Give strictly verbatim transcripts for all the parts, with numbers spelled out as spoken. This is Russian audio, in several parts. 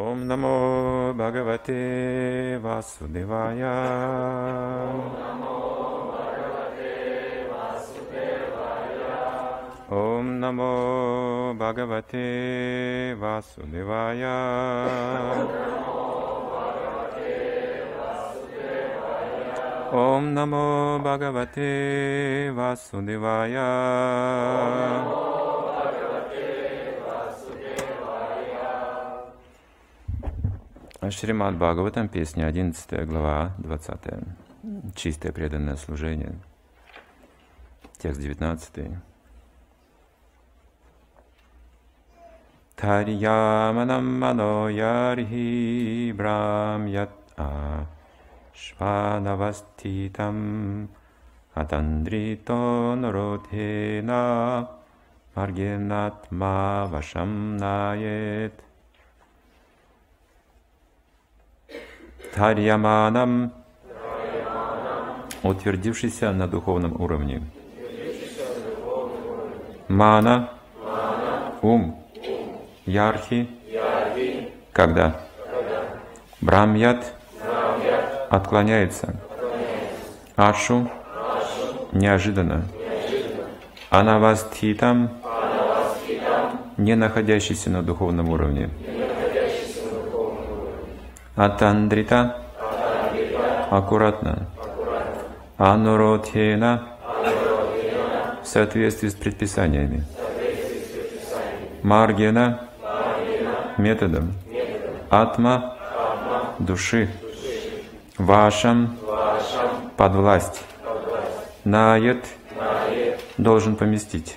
Ом намо Бхагавате Васудевая. Ом намо Бхагавате Васудевая. Ом намо Бхагавате Васудевая. Шримад Бхагаватам, песня одиннадцатая, глава двадцатая. Чистое преданное служение. Текст девятнадцатый. Тарьяманам мано ярхи брам ят а шванаваститам атандрито наротхена маргенатма вашам нает. Тарьяманам, утвердившийся на духовном уровне. Мана, ум. Ярхи, когда. Брамьят, отклоняется. Ашу, неожиданно. Анавастхитам, не находящийся на духовном уровне. Атандрита, аккуратно. Ануротхена, в соответствии с предписаниями. Маргена, методом. Атма, души. Вашам, под власть. Нает, должен поместить.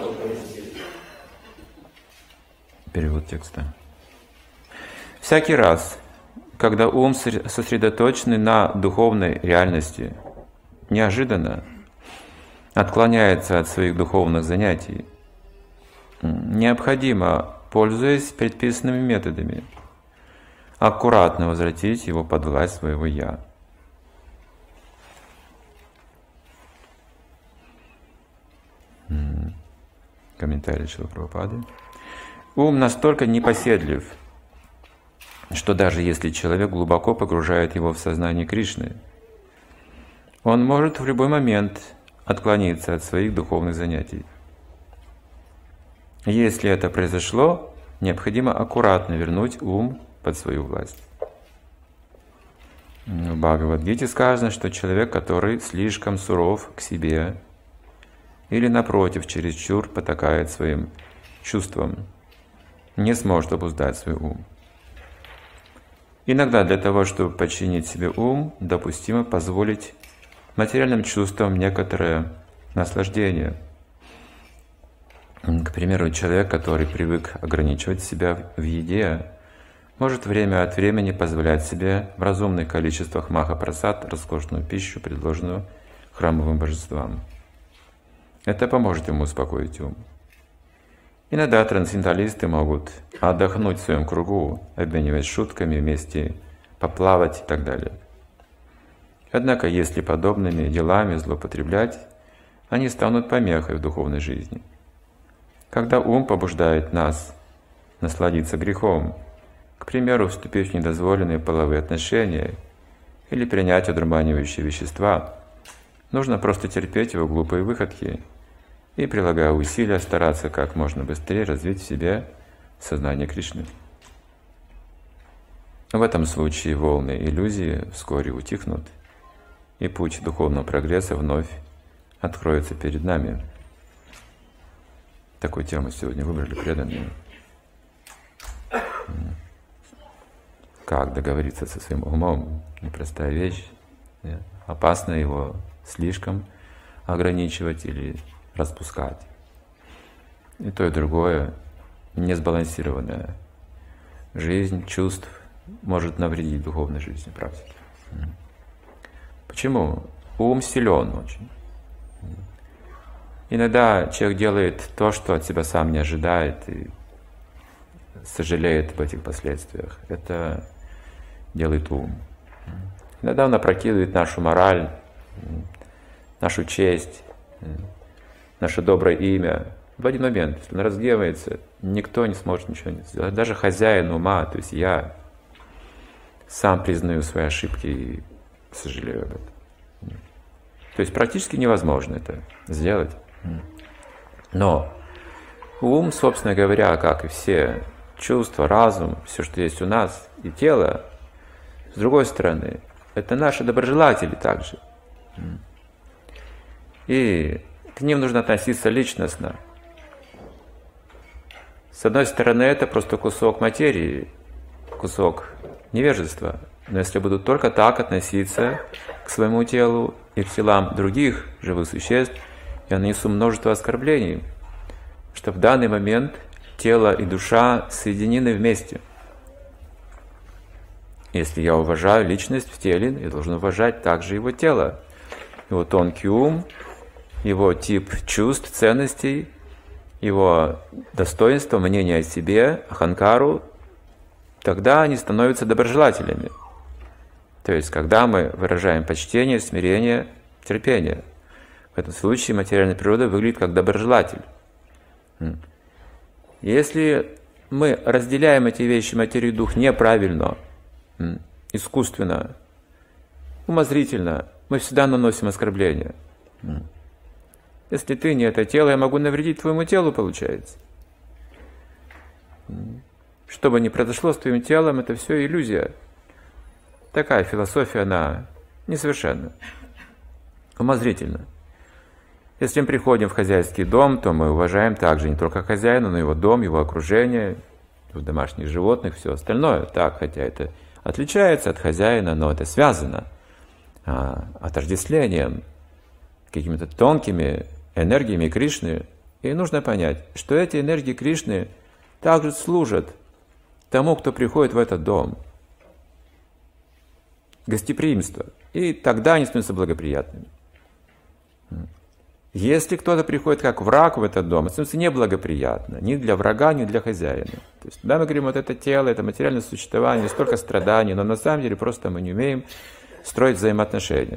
Перевод текста. Всякий раз, когда ум сосредоточенный на духовной реальности, неожиданно отклоняется от своих духовных занятий, необходимо, пользуясь предписанными методами, аккуратно возвратить его под власть своего «я». Комментарий Шрилы Прабхупады. Ум настолько непоседлив, что даже если человек глубоко погружает его в сознание Кришны, он может в любой момент отклониться от своих духовных занятий. Если это произошло, необходимо аккуратно вернуть ум под свою власть. В Бхагавад-гите сказано, что человек, который слишком суров к себе или, напротив, чересчур потакает своим чувствам, не сможет обуздать свой ум. Иногда для того, чтобы подчинить себе ум, допустимо позволить материальным чувствам некоторое наслаждение. К примеру, человек, который привык ограничивать себя в еде, может время от времени позволять себе в разумных количествах маха-прасад роскошную пищу, предложенную храмовым божествам. Это поможет ему успокоить ум. Иногда трансценденталисты могут отдохнуть в своем кругу, обмениваясь шутками, вместе поплавать и так далее. Однако, если подобными делами злоупотреблять, они станут помехой в духовной жизни. Когда ум побуждает нас насладиться грехом, к примеру, вступив в недозволенные половые отношения или принять одурманивающие вещества, нужно просто терпеть его глупые выходки и, прилагая усилия, стараться как можно быстрее развить в себе сознание Кришны. В этом случае волны иллюзии вскоре утихнут, и путь духовного прогресса вновь откроется перед нами. Такую тему сегодня выбрали преданные. Как договориться со своим умом? Непростая вещь. Опасно его слишком ограничивать или распускать. И то, и другое несбалансированная жизнь чувств может навредить духовной жизни практики. Почему? Ум силен очень. Иногда человек делает то, что от себя сам не ожидает, и сожалеет об этих последствиях. Это делает ум. Иногда он опрокидывает нашу мораль, нашу честь, наше доброе имя, В один момент, если он разгневается, никто не сможет ничего не сделать. Даже хозяин ума, то есть я сам признаю свои ошибки и сожалею об этом. То есть практически невозможно это сделать. Но ум, собственно говоря, как и все чувства, разум, все, что есть у нас, и тело, с другой стороны, это наши доброжелатели также. И к ним нужно относиться личностно. С одной стороны, это просто кусок материи, кусок невежества. Но если будут только так относиться к своему телу и к телам других живых существ, я нанесу множество оскорблений, что в данный момент тело и душа соединены вместе. Если я уважаю личность в теле, я должен уважать также его тело, его тонкий ум, его тип чувств, ценностей, его достоинство, мнение о себе, аханкару. Тогда они становятся доброжелателями. То есть, когда мы выражаем почтение, смирение, терпение. В этом случае материальная природа выглядит как доброжелатель. Если мы разделяем эти вещи, материю и дух, неправильно, искусственно, умозрительно, мы всегда наносим оскорбления. Если ты не это тело, я могу навредить твоему телу, получается. Что бы ни произошло с твоим телом, это все иллюзия. Такая философия, она несовершенна, умозрительна. Если мы приходим в хозяйский дом, то мы уважаем также не только хозяина, но и его дом, его окружение, домашних животных, все остальное. Так, хотя это отличается от хозяина, но это связано а, отождествлением, какими-то тонкими энергиями Кришны. И нужно понять, что эти энергии Кришны также служат тому, кто приходит в этот дом. Гостеприимство. И тогда они становятся благоприятными. Если кто-то приходит как враг в этот дом, это становится неблагоприятно ни для врага, ни для хозяина. То есть, да, мы говорим, вот это тело, это материальное существование, столько страданий, но на самом деле просто мы не умеем строить взаимоотношения.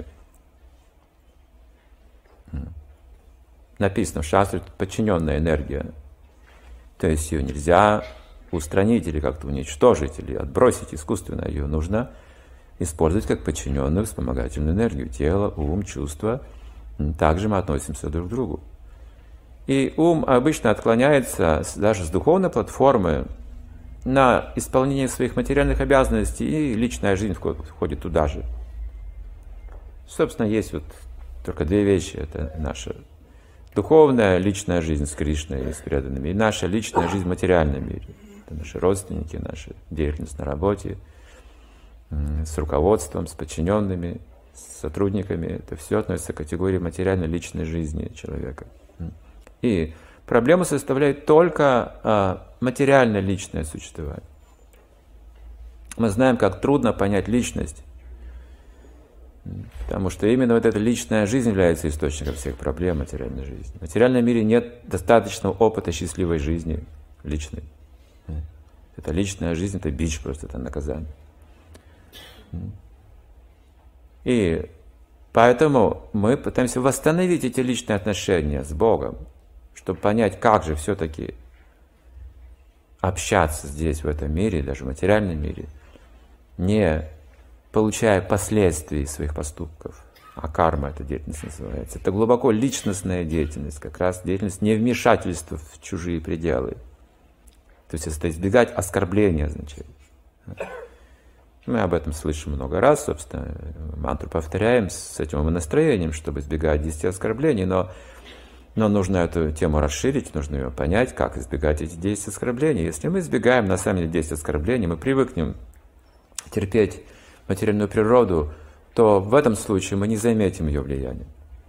Написано в шастре, подчиненная энергия. То есть ее нельзя устранить или как-то уничтожить, или отбросить искусственно. Ее нужно использовать как подчиненную вспомогательную энергию. Тело, ум, чувства. Также мы относимся друг к другу. И ум обычно отклоняется даже с духовной платформы на исполнение своих материальных обязанностей, и личная жизнь входит туда же. Собственно, есть вот только две вещи. Это наша духовная личная жизнь с Кришной и с преданными, и наша личная жизнь в материальном мире. Это наши родственники, наша деятельность на работе, с руководством, с подчиненными, с сотрудниками. Это все относится к категории материальной личной жизни человека. И проблему составляет только а, материальное личное существование. Мы знаем, как трудно понять личность, потому что именно вот эта личная жизнь является источником всех проблем материальной жизни. В материальном мире нет достаточного опыта счастливой жизни личной. Это личная жизнь, это бич просто, это наказание. И поэтому мы пытаемся восстановить эти личные отношения с Богом, чтобы понять, как же все-таки общаться здесь, в этом мире, даже в материальном мире, не получая последствий своих поступков. А карма эта деятельность называется. Это глубоко личностная деятельность, как раз деятельность невмешательства в чужие пределы. То есть это избегать оскорбления означает. Мы об этом слышим много раз, собственно, мантру повторяем с этим настроением, чтобы избегать десяти оскорблений, но, но нужно эту тему расширить, нужно ее понять, как избегать эти десять оскорблений. Если мы избегаем на самом деле десять оскорблений, мы привыкнем терпеть материальную природу, то в этом случае мы не заметим ее влияния.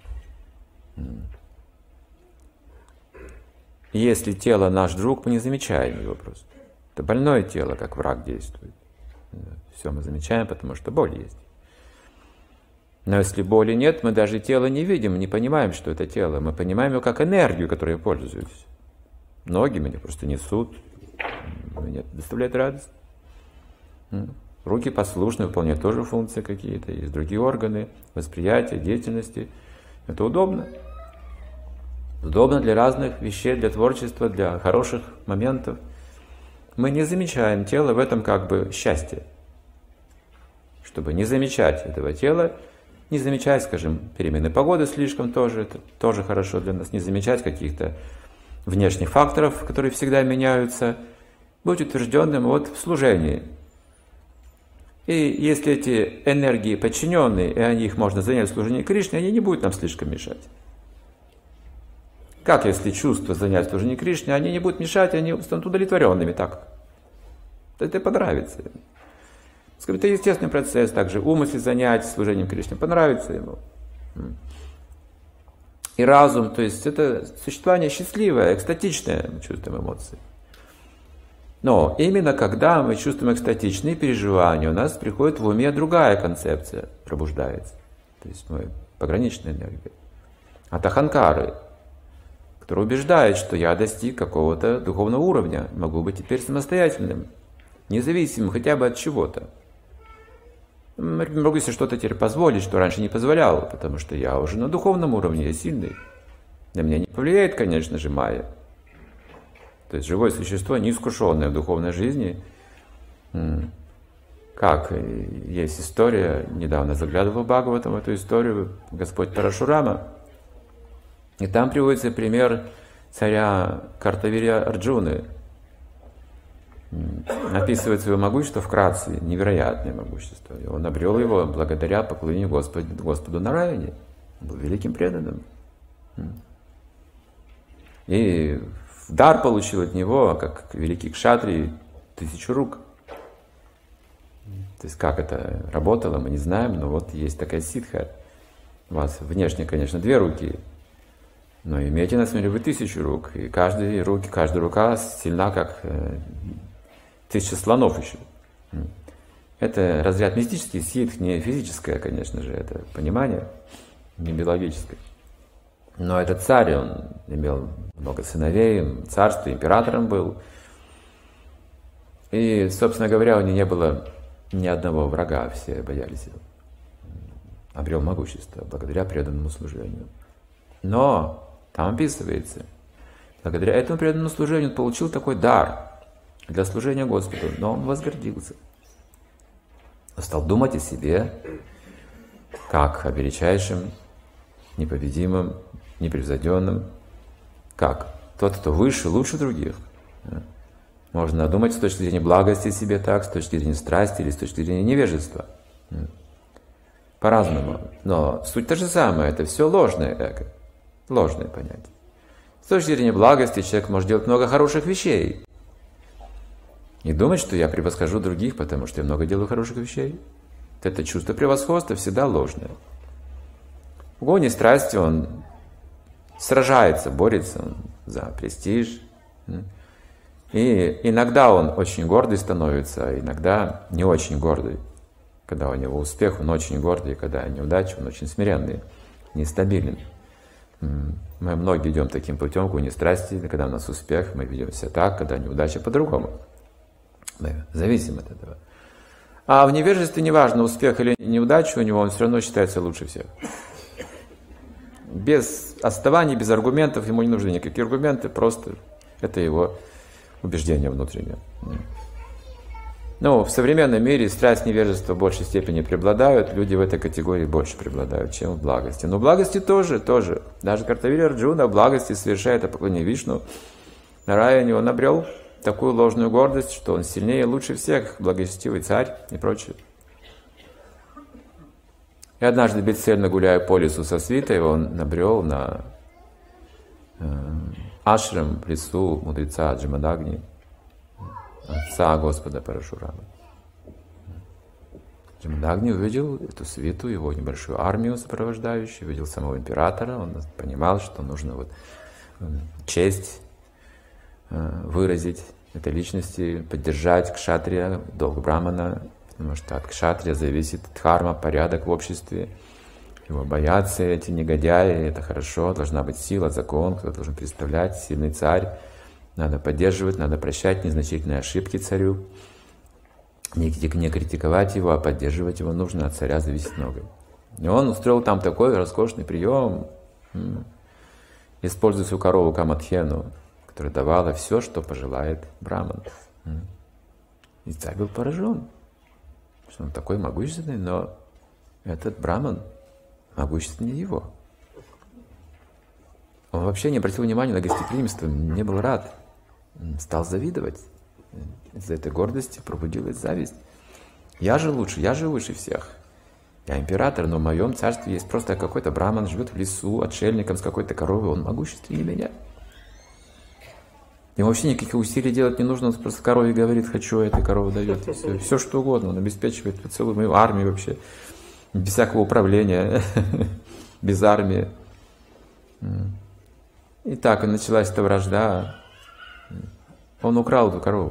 Если тело наш друг, мы не замечаем его просто. Это больное тело, как враг действует. Все мы замечаем, потому что боль есть. Но если боли нет, мы даже тело не видим, не понимаем, что это тело. Мы понимаем его как энергию, которой я пользуюсь. Ноги меня просто несут, мне это доставляет радость. Руки послушны, выполняют тоже функции какие-то, есть другие органы, восприятия, деятельности. Это удобно. удобно для разных вещей, для творчества, для хороших моментов. Мы не замечаем тело в этом как бы счастье. Чтобы не замечать этого тела, не замечать, скажем, перемены погоды слишком тоже, это тоже хорошо для нас, не замечать каких-то внешних факторов, которые всегда меняются, быть утвержденным вот в служении. И если эти энергии подчиненные, и они их можно занять в служении Кришне, они не будут нам слишком мешать. Как если чувства занять в служении Кришне, они не будут мешать, они станут удовлетворенными, так. Это понравится. Это естественный процесс, также ум, если занять служением Кришне, понравится ему. И разум, то есть это существование счастливое, экстатичное, мы чувствуем эмоции. Но именно когда мы чувствуем экстатичные переживания, у нас приходит в уме другая концепция, пробуждается. То есть мы пограничная энергия. От аханкары, которая убеждает, что я достиг какого-то духовного уровня, могу быть теперь самостоятельным, независимым хотя бы от чего-то. Могу себе что-то теперь позволить, что раньше не позволял, потому что я уже на духовном уровне, я сильный. На меня не повлияет, конечно же, майя. То есть живое существо, неискушенное в духовной жизни. Как есть история, недавно заглядывал в Бхагаватам эту историю, Господь Парашурама. И там приводится пример царя Картавирья Арджуны. Описывает свое могущество вкратце, невероятное могущество. И он обрел его благодаря поклонению Господу, Господу Нараяне. Он был великим преданным. И в дар получил от него, как великий кшатрий, тысячу рук. То есть как это работало, мы не знаем, но вот есть такая ситха. У вас внешне, конечно, две руки, но имейте на самом деле вы тысячу рук. И каждая, руки, каждая рука сильна, как э, тысяча слонов еще. Это разряд мистический, ситх, не физическое, конечно же, это понимание, не биологическое. Но этот царь, он имел много сыновей, царство, императором был. И, собственно говоря, у него не было ни одного врага, все боялись его. Обрел могущество благодаря преданному служению. Но там описывается, благодаря этому преданному служению он получил такой дар для служения Господу, но он возгордился. Он стал думать о себе, как о величайшем, непобедимом, непревзойденным. Как? Тот, кто выше, лучше других. Можно думать с точки зрения благости себе так, с точки зрения страсти или с точки зрения невежества. По-разному. Но суть та же самая, это все ложное эго. Ложное понятие. С точки зрения благости человек может делать много хороших вещей. И думать, что я превосхожу других, потому что я много делаю хороших вещей. Это чувство превосходства всегда ложное. В гоне страсти он сражается, борется он за престиж. И иногда он очень гордый становится, а иногда не очень гордый. Когда у него успех, он очень гордый, когда неудача, он очень смиренный, нестабилен. Мы многие идем таким путем, гуни страсти, когда у нас успех, мы ведем себя так, когда неудача по-другому. Мы зависим от этого. А в невежестве неважно, успех или неудача у него, он все равно считается лучше всех. Без оснований, без аргументов, ему не нужны никакие аргументы, просто это его убеждение внутреннее. Но в современном мире страсть и невежество в большей степени преобладают, люди в этой категории больше преобладают, чем в благости. Но в благости тоже, тоже. Даже Картавирья Арджуна в благости совершает поклонение Вишну. Нараяне он обрел такую ложную гордость, что он сильнее и лучше всех, благочестивый царь и прочее. И однажды, бесцельно гуляя по лесу со свитой, он набрел на э, ашрам в лесу мудреца Джамадагни, отца Господа Парашурамы. Джамадагни увидел эту свиту, его небольшую армию сопровождающую, увидел самого императора, он понимал, что нужно вот честь э, выразить этой личности, поддержать кшатрия, долг брамана, потому что от кшатрия зависит дхарма, порядок в обществе. Его боятся эти негодяи, это хорошо, должна быть сила, закон, кто должен представлять, сильный царь. Надо поддерживать, надо прощать незначительные ошибки царю. Не, не критиковать его, а поддерживать его нужно, от царя зависит многое. И он устроил там такой роскошный прием. используя свою корову Камадхену, которая давала все, что пожелает браман. И царь был поражен, что он такой могущественный, но этот браман могущественнее его. Он вообще не обратил внимания на гостеприимство, не был рад, стал завидовать. Из-за этой гордости пробудилась зависть. Я же лучше, я же выше всех. Я император, но в моем царстве есть просто какой-то браман, живет в лесу, отшельником с какой-то коровой, он могущественнее меня. Ему вообще никаких усилий делать не нужно, он просто корове говорит, хочу, этой корову дает. Все, все что угодно, он обеспечивает целую мою армию вообще, без всякого управления, без армии. И так и началась эта вражда. Он украл эту корову.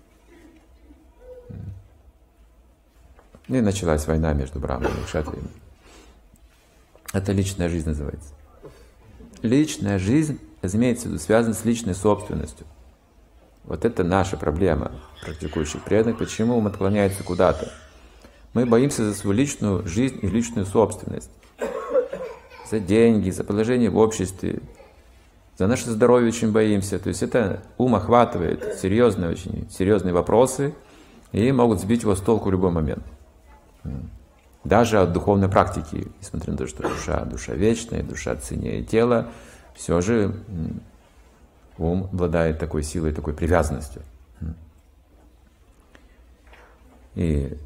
И началась война между браманами и кшатриями. Это личная жизнь называется. Личная жизнь, имеется в виду, связана с личной собственностью. Вот это наша проблема, практикующих преданных. Почему ум отклоняется куда-то? Мы боимся за свою личную жизнь и личную собственность. За деньги, за положение в обществе. За наше здоровье очень боимся. То есть это ум охватывает серьезные, очень серьезные вопросы и могут сбить его с толку в любой момент. Даже от духовной практики, несмотря на то, что душа, душа вечная, душа ценнее тела, все же ум обладает такой силой, такой привязанностью. И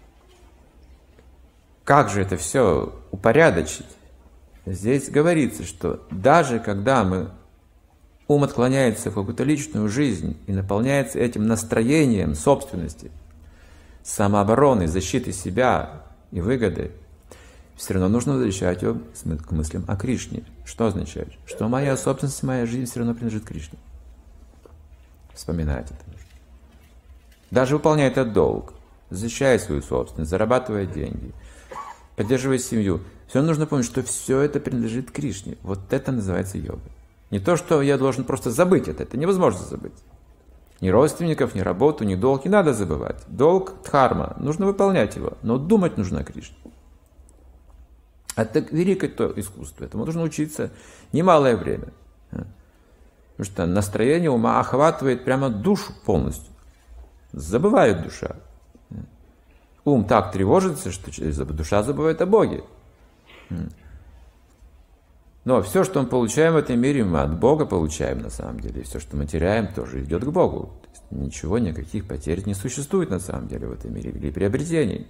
как же это все упорядочить? Здесь говорится, что даже когда мы ум отклоняется в какую-то личную жизнь и наполняется этим настроением собственности, самообороны, защиты себя и выгоды, все равно нужно возвращать его к мыслям о Кришне. Что означает? Что моя собственность, моя жизнь все равно принадлежит Кришне. Вспоминать это нужно. Даже выполняя этот долг, защищая свою собственность, зарабатывая деньги, поддерживая семью, все равно нужно помнить, что все это принадлежит Кришне. Вот это называется йога. Не то, что я должен просто забыть это, это невозможно забыть. Ни родственников, ни работу, ни долг не надо забывать. Долг – дхарма, нужно выполнять его, но думать нужно о Кришне. Это великое то искусство, этому нужно учиться немалое время. Потому что настроение ума охватывает прямо душу полностью. Забывает душа. Ум так тревожится, что душа забывает о Боге. Но все, что мы получаем в этом мире, мы от Бога получаем на самом деле. И все, что мы теряем, тоже идет к Богу. То есть ничего, никаких потерь не существует на самом деле в этом мире, или приобретений.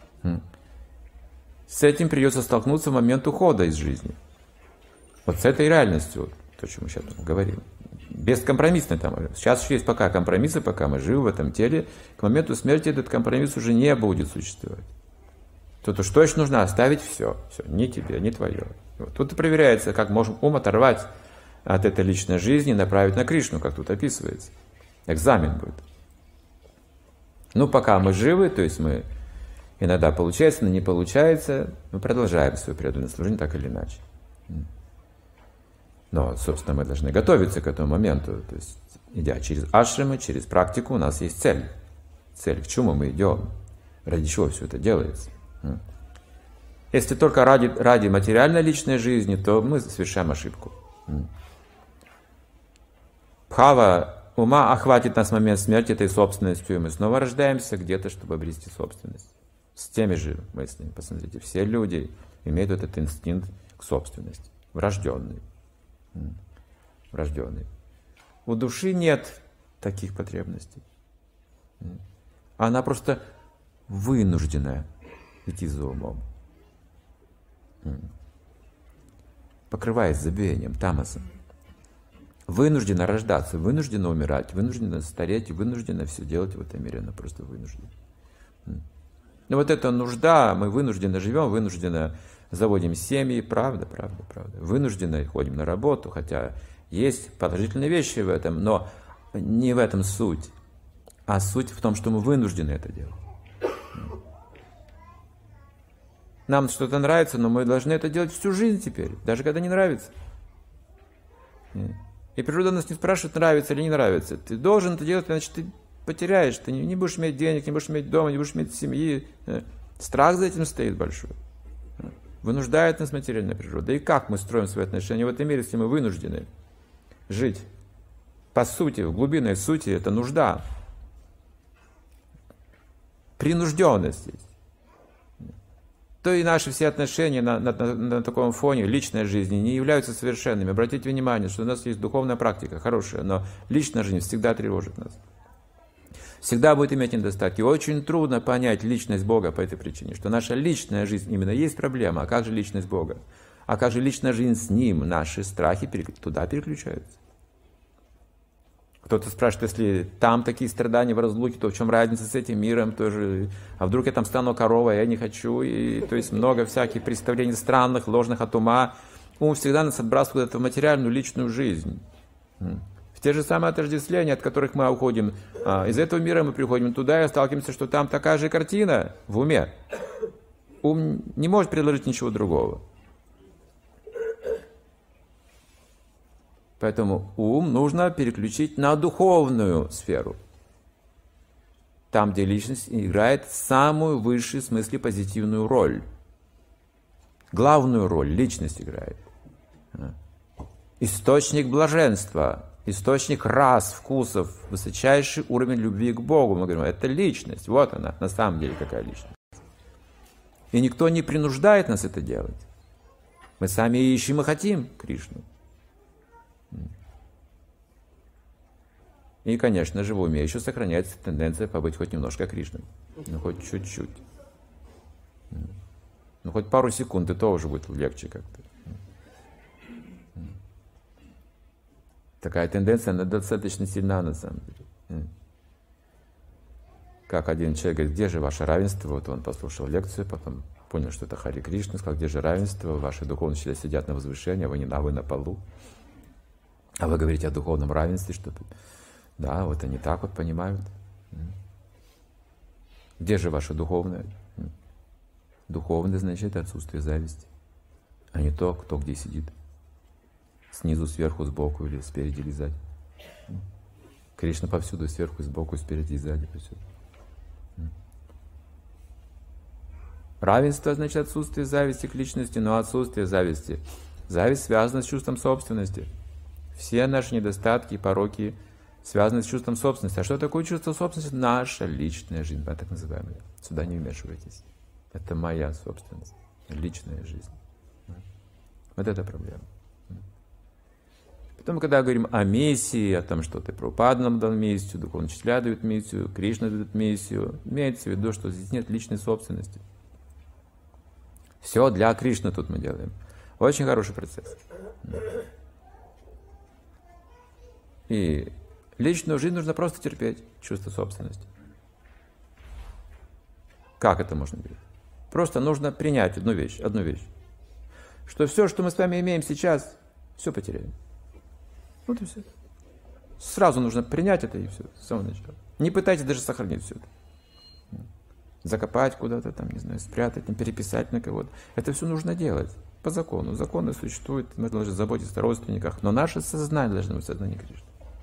С этим придется столкнуться в момент ухода из жизни. Вот с этой реальностью, то, о чем мы сейчас говорим. Бескомпромиссно там. Сейчас еще есть пока компромиссы, пока мы живы в этом теле. К моменту смерти этот компромисс уже не будет существовать. То, что еще нужно оставить все. Все, ни тебе, ни твое. Вот. Тут и проверяется, как можем ум оторвать от этой личной жизни и направить на Кришну, как тут описывается. Экзамен будет. Ну, пока мы живы, то есть мы иногда получается, но не получается, мы продолжаем свое преданное служение так или иначе. Но, собственно, мы должны готовиться к этому моменту. То есть, идя через ашрамы, через практику, у нас есть цель. Цель, к чему мы идем, ради чего все это делается. Если только ради, ради материальной личной жизни, то мы совершаем ошибку. Бхава ума охватит нас в момент смерти этой собственностью, и мы снова рождаемся где-то, чтобы обрести собственность. С теми же мыслями. Посмотрите, все люди имеют этот инстинкт к собственности. Врожденный. Врожденный. У души нет таких потребностей. Она просто вынуждена идти за умом. Покрываясь забвением, тамасом. Вынуждена рождаться, вынуждена умирать, вынуждена стареть, вынуждена все делать в этом мире. Она просто вынуждена. Но вот эта нужда, мы вынужденно живем, вынужденно заводим семьи, правда, правда, правда. Вынужденно ходим на работу, хотя есть положительные вещи в этом, но не в этом суть. А суть в том, что мы вынуждены это делать. Нам что-то нравится, но мы должны это делать всю жизнь теперь, даже когда не нравится. И природа нас не спрашивает, нравится или не нравится. Ты должен это делать, иначе ты потеряешь. Ты не будешь иметь денег, не будешь иметь дома, не будешь иметь семьи. Страх за этим стоит большой. Вынуждает нас материальная природа. И как мы строим свои отношения в этом мире, если мы вынуждены жить? По сути, в глубинной сути это нужда. Принужденность есть. То и наши все отношения на, на, на таком фоне личной жизни не являются совершенными. Обратите внимание, что у нас есть духовная практика хорошая, но личная жизнь всегда тревожит нас. Всегда будет иметь недостатки. Очень трудно понять личность Бога по этой причине, что наша личная жизнь именно есть проблема. А как же личность Бога? А как же личная жизнь с Ним? Наши страхи туда переключаются. Кто-то спрашивает, если там такие страдания в разлуке, то в чем разница с этим миром тоже? А вдруг я там стану коровой, а я не хочу? И, то есть много всяких представлений странных, ложных от ума. Ум всегда нас отбрасывает в материальную личную жизнь. В те же самые отождествления, от которых мы уходим. Из этого мира мы приходим туда и сталкиваемся, что там такая же картина в уме. Ум не может предложить ничего другого. Поэтому ум нужно переключить на духовную сферу. Там, где личность играет самую высшую в смысле позитивную роль. Главную роль личность играет. Источник блаженства, источник рас, вкусов, высочайший уровень любви к Богу. Мы говорим, это личность, вот она, на самом деле какая личность. И никто не принуждает нас это делать. Мы сами ищем и хотим Кришну. И, конечно же, в уме еще сохраняется тенденция побыть хоть немножко Кришной. Ну, хоть чуть-чуть. Ну, хоть пару секунд, и то уже будет легче как-то. Такая тенденция, она достаточно сильна на самом деле. Как один человек говорит, где же ваше равенство? Вот он послушал лекцию, потом понял, что это Хари Кришна, сказал, где же равенство? Ваши духовные учителя сидят на возвышении, а вы не на, вы на полу. А вы говорите о духовном равенстве, что да, вот они так вот понимают. Где же ваше духовное? Духовное значит отсутствие зависти, а не то, кто где сидит. Снизу, сверху, сбоку или спереди или сзади. Кришна повсюду, сверху, сбоку, спереди и сзади. Повсюду. Равенство значит отсутствие зависти к личности, но отсутствие зависти. Зависть связана с чувством собственности. Все наши недостатки и пороки связаны с чувством собственности. А что такое чувство собственности? Наша личная жизнь, так называемая. Сюда не вмешивайтесь. Это моя собственность, личная жизнь. Вот это проблема. Потом, когда говорим о миссии, о том, что ты Прабхупада нам дал миссию, духовные учителя дают миссию, Кришна дает миссию, имеется в виду, что здесь нет личной собственности. Все для Кришны тут мы делаем. Очень хороший процесс. И личную жизнь нужно просто терпеть, чувство собственности. Как это можно делать? Просто нужно принять одну вещь, одну вещь. Что все, что мы с вами имеем сейчас, все потеряем. Вот и все. Сразу нужно принять это и все, с самого начала. Не пытайтесь даже сохранить все это. Закопать куда-то, там, не знаю, спрятать, там, переписать на кого-то. Это все нужно делать по закону. Законы существуют, мы должны заботиться о родственниках, но наше сознание должно быть сознание Кришны.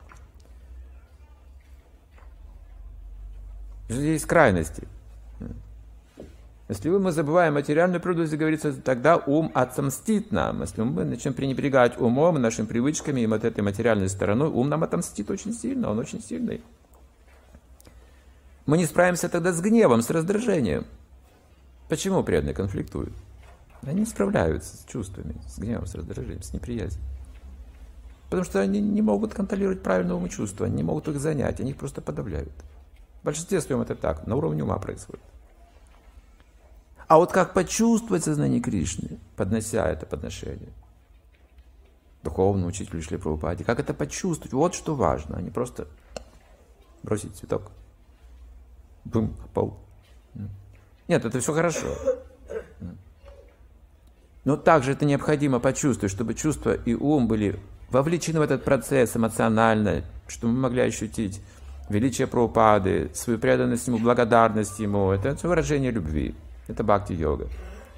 Есть крайности. Если мы забываем материальную природу, здесь говорится, тогда ум отомстит нам. Если мы начнем пренебрегать умом, нашими привычками и вот этой материальной стороной, ум нам отомстит очень сильно, он очень сильный. Мы не справимся тогда с гневом, с раздражением. Почему преданные конфликтуют? Они не справляются с чувствами, с гневом, с раздражением, с неприязнью. Потому что они не могут контролировать правильно ум и чувства, они не могут их занять, они их просто подавляют. В большинстве своем это так, на уровне ума происходит. А вот как почувствовать сознание Кришны, поднося это подношение духовному учителю Шрилы Прабхупаде, как это почувствовать, вот что важно, а не просто бросить цветок, бум, пол. Нет, это все хорошо. Но также это необходимо почувствовать, чтобы чувства и ум были вовлечены в этот процесс эмоционально, чтобы мы могли ощутить величие Прабхупады, свою преданность ему, благодарность ему. Это выражение любви. Это бхакти-йога.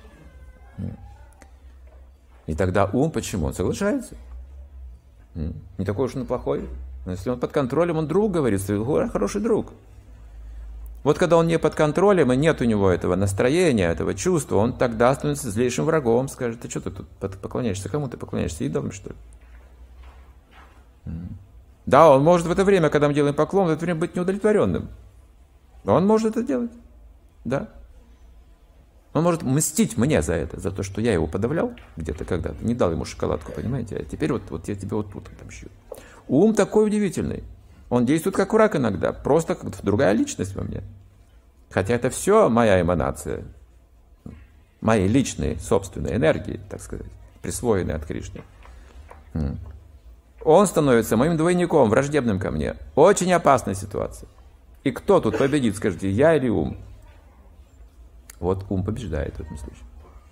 И тогда ум, почему? Он соглашается. Не такой уж он плохой. Но если он под контролем, он друг, говорит, хороший друг. Вот когда он не под контролем, и нет у него этого настроения, этого чувства, он тогда становится злейшим врагом, скажет: ты что ты тут поклоняешься? Кому ты поклоняешься? Идолам, что ли? Да, он может в это время, когда мы делаем поклон, в это время быть неудовлетворенным. Он может это делать. Да. Он может мстить мне за это, за то, что я его подавлял где-то когда-то, не дал ему шоколадку, понимаете? А теперь вот, вот я тебе вот тут отомщу. Ум такой удивительный. Он действует как враг иногда, просто как другая личность во мне. Хотя это все моя эманация, моей личной, собственной энергии, так сказать, присвоенной от Кришны. Он становится моим двойником, враждебным ко мне. Очень опасная ситуация. И кто тут победит, скажите, я или ум? Вот ум побеждает в этом случае.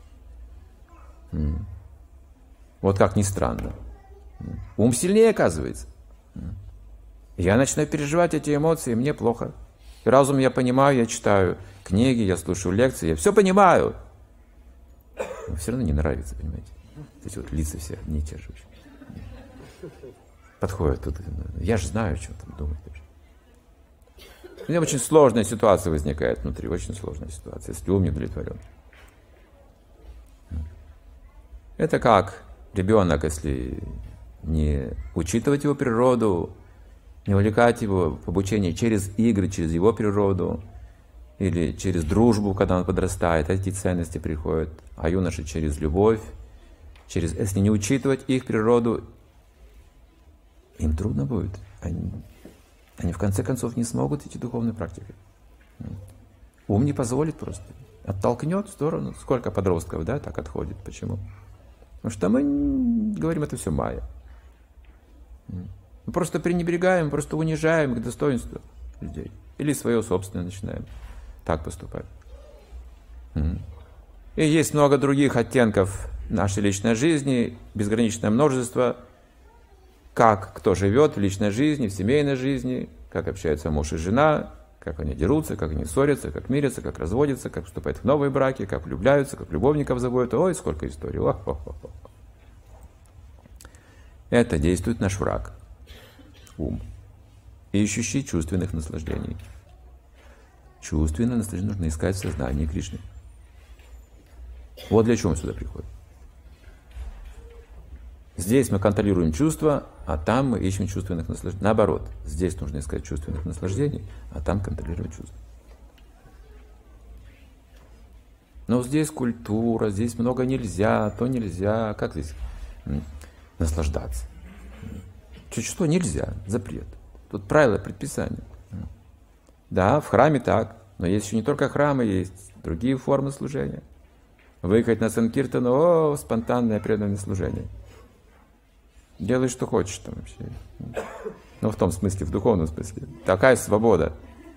Вот как ни странно. Ум сильнее оказывается. Я начинаю переживать эти эмоции, мне плохо. И разум я понимаю, я читаю книги, я слушаю лекции, я все понимаю. Но все равно не нравится, понимаете. Эти вот лица все не те же. Подходят тут. Я же знаю, что там думать. У меня очень сложная ситуация возникает внутри, очень сложная ситуация, если ум не удовлетворен. Это как ребенок, если не учитывать его природу, не увлекать его в обучение через игры, через его природу, или через дружбу, когда он подрастает, эти ценности приходят, а юноши через любовь, через, если не учитывать их природу, им трудно будет. Они, они в конце концов не смогут идти духовной практикой. Ум не позволит просто. Оттолкнет в сторону. Сколько подростков, да, так отходит. Почему? Потому что мы говорим, это все майя. Мы просто пренебрегаем, просто унижаем их достоинство людей. Или свое собственное начинаем так поступать. И есть много других оттенков нашей личной жизни, безграничное множество, как кто живет в личной жизни, в семейной жизни, как общаются муж и жена, как они дерутся, как они ссорятся, как мирятся, как разводятся, как вступают в новые браки, как влюбляются, как любовников заводят. Ой, сколько историй. О-хо-хо-хо. Это действует наш враг, ум, ищущий чувственных наслаждений. Чувственное наслаждение нужно искать в сознании Кришны. Вот для чего он сюда приходит. Здесь мы контролируем чувства, а там мы ищем чувственных наслаждений. Наоборот, здесь нужно искать чувственных наслаждений, а там контролировать чувства. Но здесь культура, здесь много нельзя, то нельзя. Как здесь наслаждаться? Что нельзя, запрет. Тут правила, предписания. Да, в храме так, но есть еще не только храмы, есть другие формы служения. Выехать на Санкиртану, о, спонтанное преданное служение. Делай, что хочешь там вообще. Ну, в том смысле, в духовном смысле. Такая свобода.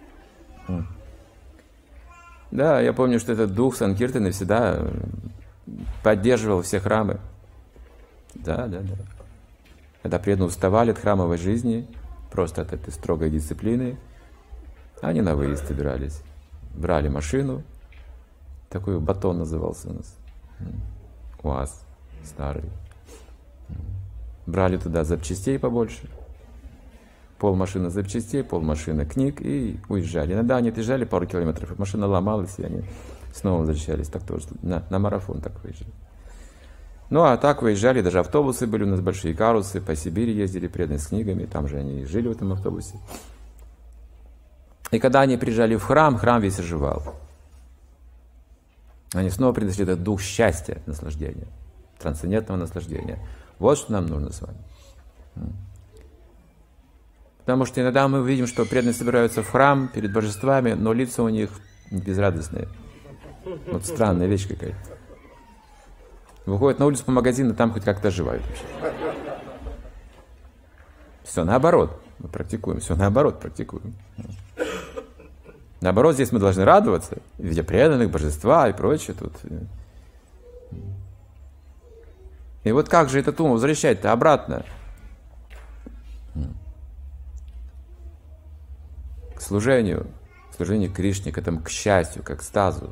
Да, я помню, что этот дух Санкиртаны всегда поддерживал все храмы. Да, да, да. Когда преданные уставали от храмовой жизни, просто от этой строгой дисциплины, они на выезд собирались. Брали машину, такой батон назывался у нас, УАЗ старый. Брали туда запчастей побольше, пол машины запчастей, пол машины книг и уезжали. Иногда они отъезжали пару километров, и машина ломалась, и они снова возвращались. Так тоже, на, на марафон так выезжали. Ну а так выезжали, даже автобусы были у нас, большие карусы, по Сибири ездили преданные с книгами, там же они жили в этом автобусе. И когда они приезжали в храм, храм весь оживал. Они снова принесли этот дух счастья, наслаждения, трансцендентного наслаждения. Вот что нам нужно с вами. Потому что иногда мы видим, что преданные собираются в храм перед божествами, но лица у них безрадостные. Вот странная вещь какая-то. Выходят на улицу по магазину, там хоть как-то оживают. Все наоборот. Мы практикуем, все наоборот практикуем. Наоборот, здесь мы должны радоваться, видя преданных, божества и прочее тут. И вот как же этот ум возвращать-то обратно? К служению, к служению Кришне, к этому, к счастью, к экстазу.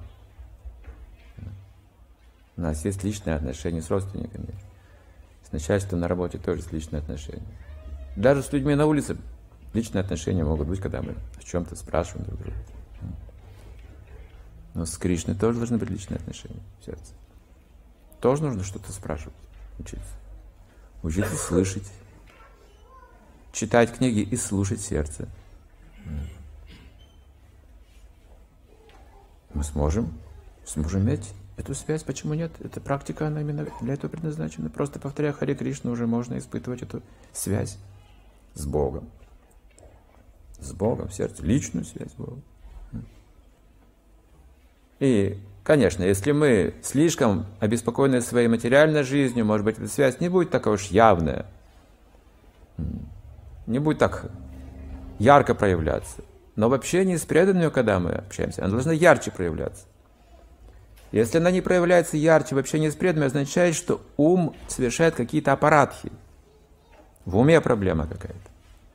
У нас есть личные отношения с родственниками. С начальством на работе тоже есть личные отношения. Даже с людьми на улице личные отношения могут быть, когда мы о чем-то спрашиваем друг друга. Но с Кришной тоже должны быть личные отношения в сердце. Тоже нужно что-то спрашивать, учиться. Учиться слышать. Читать книги и слушать сердце. Мы сможем, сможем иметь эту связь. Почему нет? Эта практика, она именно для этого предназначена. Просто повторяя Харе Кришну, уже можно испытывать эту связь с Богом. С Богом в сердце. Личную связь с Богом. И, конечно, если мы слишком обеспокоены своей материальной жизнью, может быть, эта связь не будет такая уж явная, не будет так ярко проявляться. Но в общении с преданными, когда мы общаемся, она должна ярче проявляться. Если она не проявляется ярче в общении с преданными, означает, что ум совершает какие-то аппаратхи. В уме проблема какая-то.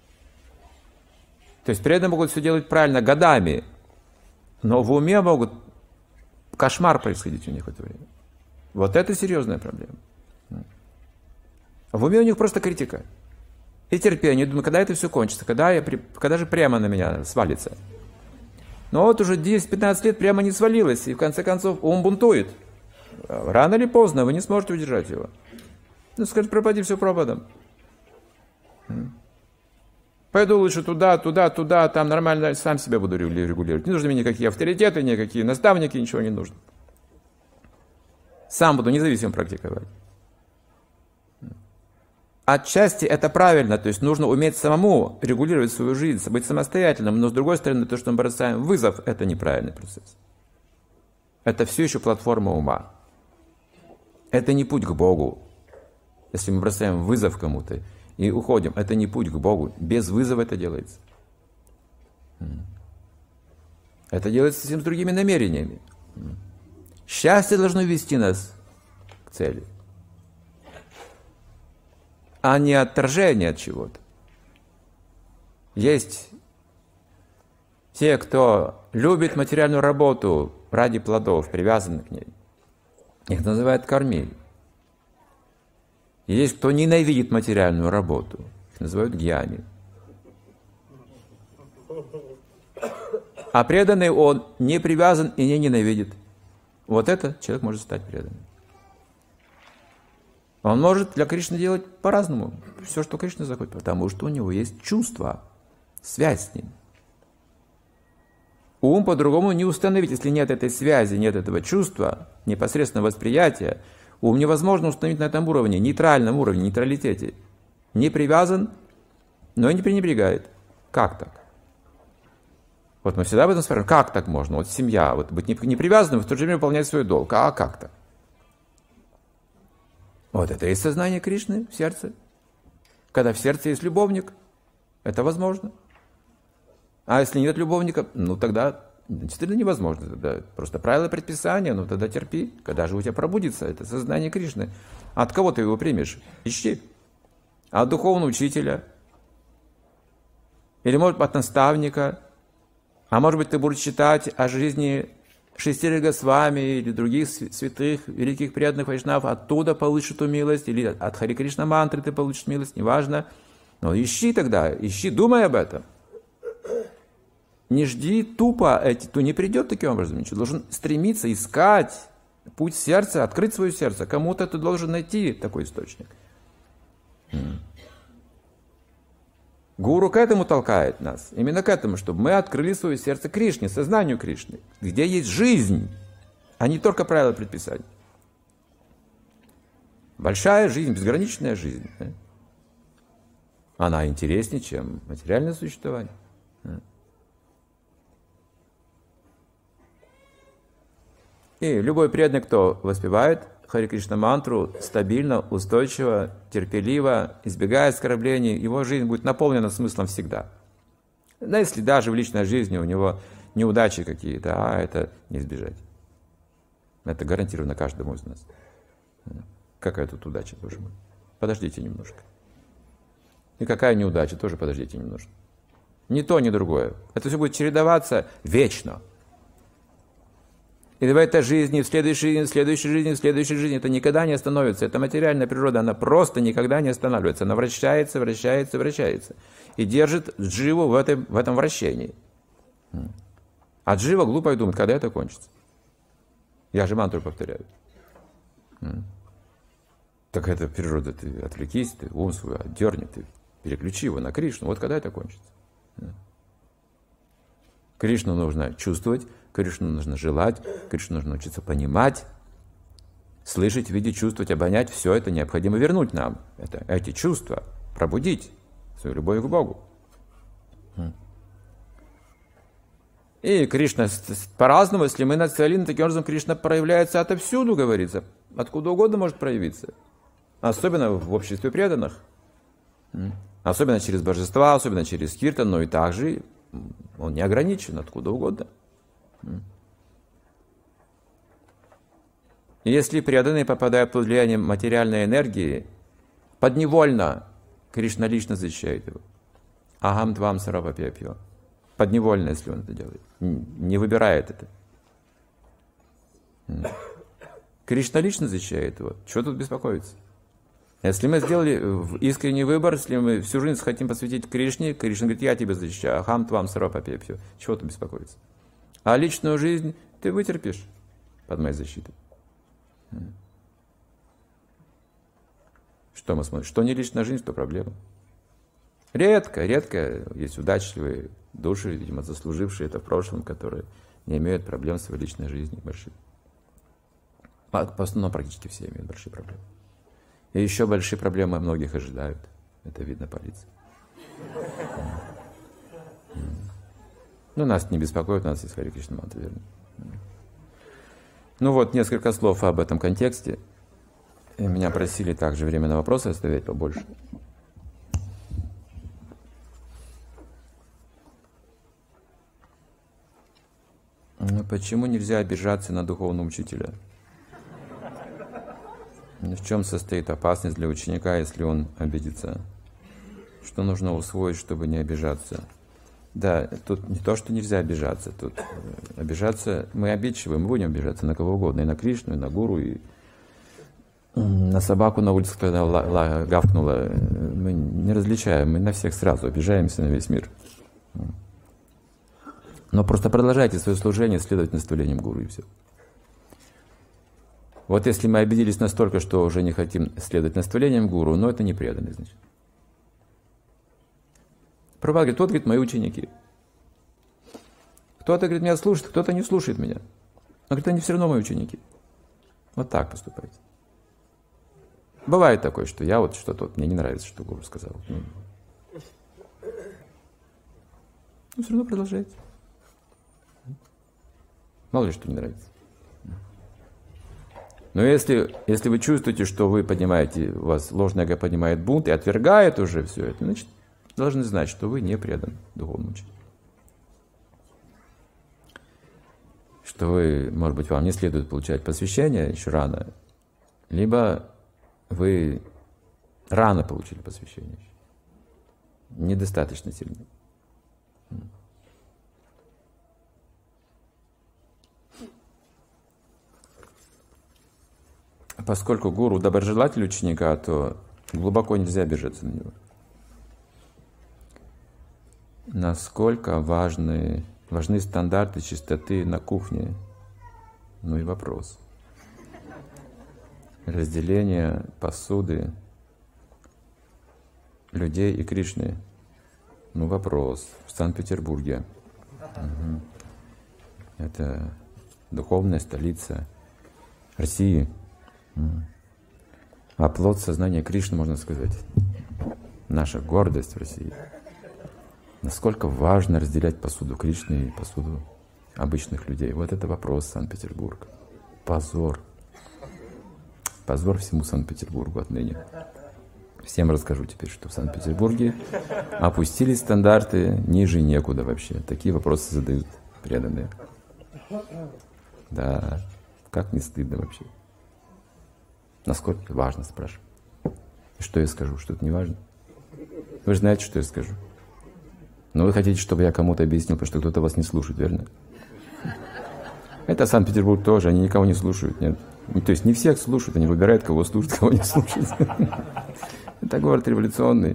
То есть преданные могут все делать правильно годами, но в уме могут кошмар происходить у них в это время. Вот это серьезная проблема. В уме у них просто критика. И терпение. Думаю, когда это все кончится? Когда, я, когда же прямо на меня свалится? Но вот уже десять-пятнадцать лет прямо не свалилось. И в конце концов ум бунтует. Рано или поздно вы не сможете удержать его. Ну, скажет, пропади все пропадом. Пойду лучше туда, туда, туда, там нормально сам себя буду регулировать. Не нужны мне никакие авторитеты, никакие наставники, ничего не нужно. Сам буду независимо практиковать. Отчасти это правильно, то есть нужно уметь самому регулировать свою жизнь, быть самостоятельным, но с другой стороны, то, что мы бросаем вызов, это неправильный процесс. Это все еще платформа ума. Это не путь к Богу. Если мы бросаем вызов кому-то и уходим, это не путь к Богу. Без вызова это делается. Это делается совсем с другими намерениями. Счастье должно вести нас к цели, а не отторжение от чего-то. Есть те, кто любит материальную работу ради плодов, привязаны к ней. Их называют карми. Есть кто ненавидит материальную работу. Их называют гьяни. А преданный он не привязан и не ненавидит. Вот это человек может стать преданным. Он может для Кришны делать по-разному. Все, что Кришна захочет, потому что у него есть чувство, связь с ним. Ум по-другому не установить, если нет этой связи, нет этого чувства, непосредственного восприятия. Ум невозможно установить на этом уровне, нейтральном уровне, нейтралитете. Не привязан, но и не пренебрегает. Как так? Вот мы всегда об этом спрашиваем, как так можно? Вот семья, вот быть не привязанным, в то же время выполнять свой долг. А как так? Вот это и есть сознание Кришны в сердце. Когда в сердце есть любовник, это возможно. А если нет любовника, ну тогда действительно невозможно. Тогда просто правила предписания, ну тогда терпи. Когда же у тебя пробудится это сознание Кришны? От кого ты его примешь? Ищи. От духовного учителя. Или, может, от наставника. А может быть, ты будешь читать о жизни Шестиры Госвами или других святых, великих преданных вайшнав, оттуда получишь эту милость, или от Хари Кришна мантры ты получишь милость, неважно. Но ищи тогда, ищи, думай об этом. Не жди тупо, эти, то не придет таким образом. Ты должен стремиться, искать путь сердца, открыть свое сердце. Кому-то ты должен найти такой источник. Гуру к этому толкает нас, именно к этому, чтобы мы открыли свое сердце Кришне, сознанию Кришны, где есть жизнь, а не только правила предписаний. Большая жизнь, безграничная жизнь. Да? Она интереснее, чем материальное существование. Да? И любой преданный, кто воспевает Хари Кришна мантру стабильно, устойчиво, терпеливо, избегая оскорблений, его жизнь будет наполнена смыслом всегда. Да, если даже в личной жизни у него неудачи какие-то, а это не избежать. Это гарантировано каждому из нас. Какая тут удача, боже мой? Подождите немножко. И какая неудача, тоже подождите немножко. Ни то, ни другое. Это все будет чередоваться вечно. И в этой жизни, в следующей жизни, в следующей жизни, в следующей жизни это никогда не остановится. Это материальная природа, она просто никогда не останавливается. Она вращается, вращается, вращается. И держит дживу в этом, в этом вращении. А джива глупо думает, когда это кончится. Я же мантру повторяю. Так это природа, ты отвлекись, ты ум свой отдерни, ты переключи его на Кришну. Вот когда это кончится? Кришну нужно чувствовать, Кришну нужно желать, Кришну нужно учиться понимать, слышать, видеть, чувствовать, обонять. Все это необходимо вернуть нам. Это, эти чувства, пробудить свою любовь к Богу. И Кришна по-разному, если мы нацелены, таким образом Кришна проявляется отовсюду, говорится. Откуда угодно может проявиться. Особенно в обществе преданных. Особенно через божества, особенно через киртан, но и также он не ограничен откуда угодно. И если преданные попадают под влияние материальной энергии, подневольно Кришна лично защищает его. Ахам твам сарвапьяпьё. Подневольно, если он это делает. Не выбирает это. Кришна лично защищает его. Чего тут беспокоиться? Если мы сделали искренний выбор, если мы всю жизнь хотим посвятить Кришне, Кришна говорит, я тебя защищаю, ахам твам сарвапьяпьё. Чего тут беспокоиться? А личную жизнь ты вытерпишь под моей защитой. Что мы смотрим? Что не личная жизнь, что проблема. Редко, редко есть удачливые души, видимо, заслужившие это в прошлом, которые не имеют проблем в своей личной жизни больших. В основном практически все имеют большие проблемы. И еще большие проблемы многих ожидают. Это видно по лицам. Ну, нас не беспокоит, у нас есть Харе Кришна мантра, верно? Ну вот, несколько слов об этом контексте. И меня просили также время на вопросы оставить побольше. Но почему нельзя обижаться на духовного учителя? В чем состоит опасность для ученика, если он обидится? Что нужно усвоить, чтобы не обижаться? Да, тут не то, что нельзя обижаться. Тут обижаться, мы обидчивы, мы будем обижаться на кого угодно. И на Кришну, и на гуру, и на собаку на улице, когда гавкнула. Мы не различаем, мы на всех сразу обижаемся, на весь мир. Но просто продолжайте свое служение, следовать наставлениям гуру, и все. Вот если мы обиделись настолько, что уже не хотим следовать наставлениям гуру, но это не преданность, значит. Прабхупада говорит, вот, говорит, мои ученики. Кто-то, говорит, меня слушает, кто-то не слушает меня. Но, говорит, они все равно мои ученики. Вот так поступайте. Бывает такое, что я вот что-то, вот, мне не нравится, что гуру сказал. Но все равно продолжайте. Мало ли что не нравится. Но если, если вы чувствуете, что вы поднимаете, у вас ложное эго поднимает бунт и отвергает уже все это, значит, должны знать, что вы не предан духовному учителю. Что вы, может быть, вам не следует получать посвящение еще рано, либо вы рано получили посвящение. Недостаточно сильно. Поскольку гуру доброжелатель ученика, то глубоко нельзя обижаться на него. Насколько важны, важны стандарты чистоты на кухне? Ну и вопрос. Разделение посуды людей и Кришны. Ну вопрос. В Санкт-Петербурге. Угу. Это духовная столица России. Оплот сознания Кришны, можно сказать. Наша гордость в России. Насколько важно разделять посуду Кришны и посуду обычных людей. Вот это вопрос Санкт-Петербург. Позор. Позор всему Санкт-Петербургу отныне. Всем расскажу теперь, что в Санкт-Петербурге опустились стандарты ниже некуда вообще. Такие вопросы задают преданные. Да, как не стыдно вообще. Насколько важно, спрашиваю. И что я скажу? Что это не важно? Вы же знаете, что я скажу. Но вы хотите, чтобы я кому-то объяснил, потому что кто-то вас не слушает, верно? Это Санкт-Петербург тоже, они никого не слушают, нет. То есть не всех слушают, они выбирают, кого слушать, кого не слушать. Это город революционный.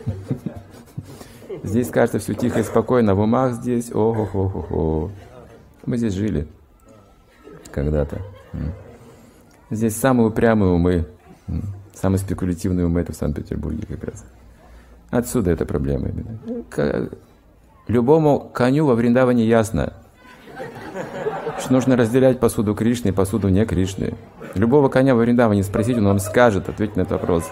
Здесь кажется все тихо и спокойно, в умах здесь, ого-хо-хо-хо. Мы здесь жили когда-то. Здесь самые упрямые умы, самые спекулятивные умы — это в Санкт-Петербурге как раз. Отсюда эта проблема именно. К любому коню во Вриндаване ясно, что нужно разделять посуду Кришны и посуду не Кришны. Любого коня во Вриндаване спросить, он вам скажет, ответить на этот вопрос.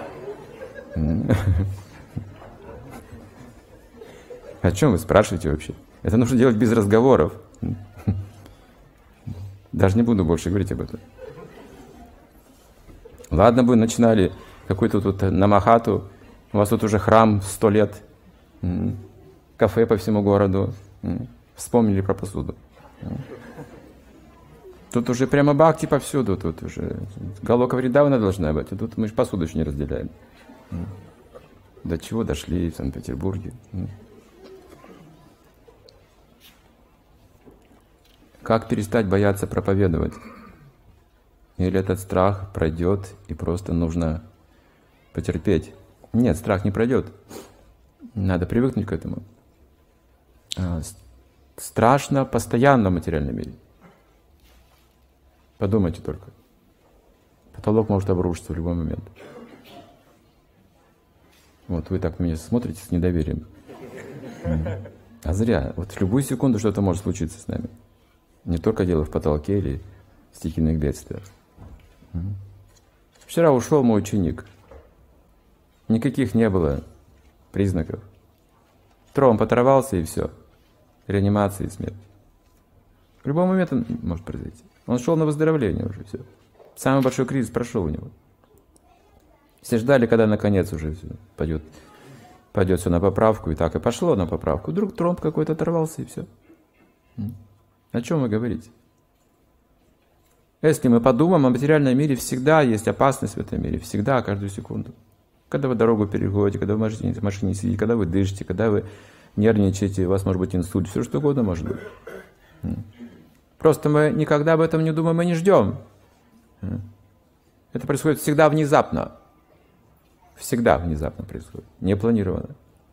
О чем вы спрашиваете вообще? Это нужно делать без разговоров. Даже не буду больше говорить об этом. Ладно бы начинали какой-то тут намахату, у вас тут уже храм сто лет, кафе по всему городу, вспомнили про посуду. Тут уже прямо бхакти повсюду, тут уже Галока Вриндавана должна быть, а тут мы же посуду еще не разделяем. До чего дошли в Санкт-Петербурге? Как перестать бояться проповедовать? Или этот страх пройдет и просто нужно потерпеть? Нет, страх не пройдет. Надо привыкнуть к этому. Страшно постоянно в материальном мире. Подумайте только. Потолок может обрушиться в любой момент. Вот вы так на меня смотрите с недоверием. А зря. Вот в любую секунду что-то может случиться с нами. Не только дело в потолке или в стихийных бедствиях. Вчера ушел мой ученик. Никаких не было признаков. Тромб оторвался и все. Реанимация и смерть. В любой момент он может произойти. Он шел на выздоровление уже, все. Самый большой кризис прошел у него. Все ждали, когда наконец уже все пойдет, пойдет все на поправку, и так и пошло на поправку. Вдруг тромб какой-то оторвался, и все. О чем вы говорите? Если мы подумаем, о материальном мире всегда есть опасность в этом мире, всегда, каждую секунду. Когда вы дорогу переходите, когда вы в машине, в машине сидите, когда вы дышите, когда вы нервничаете, у вас может быть инсульт, все что угодно может быть. Просто мы никогда об этом не думаем и не ждем. Это происходит всегда внезапно. Всегда внезапно происходит, не планированно.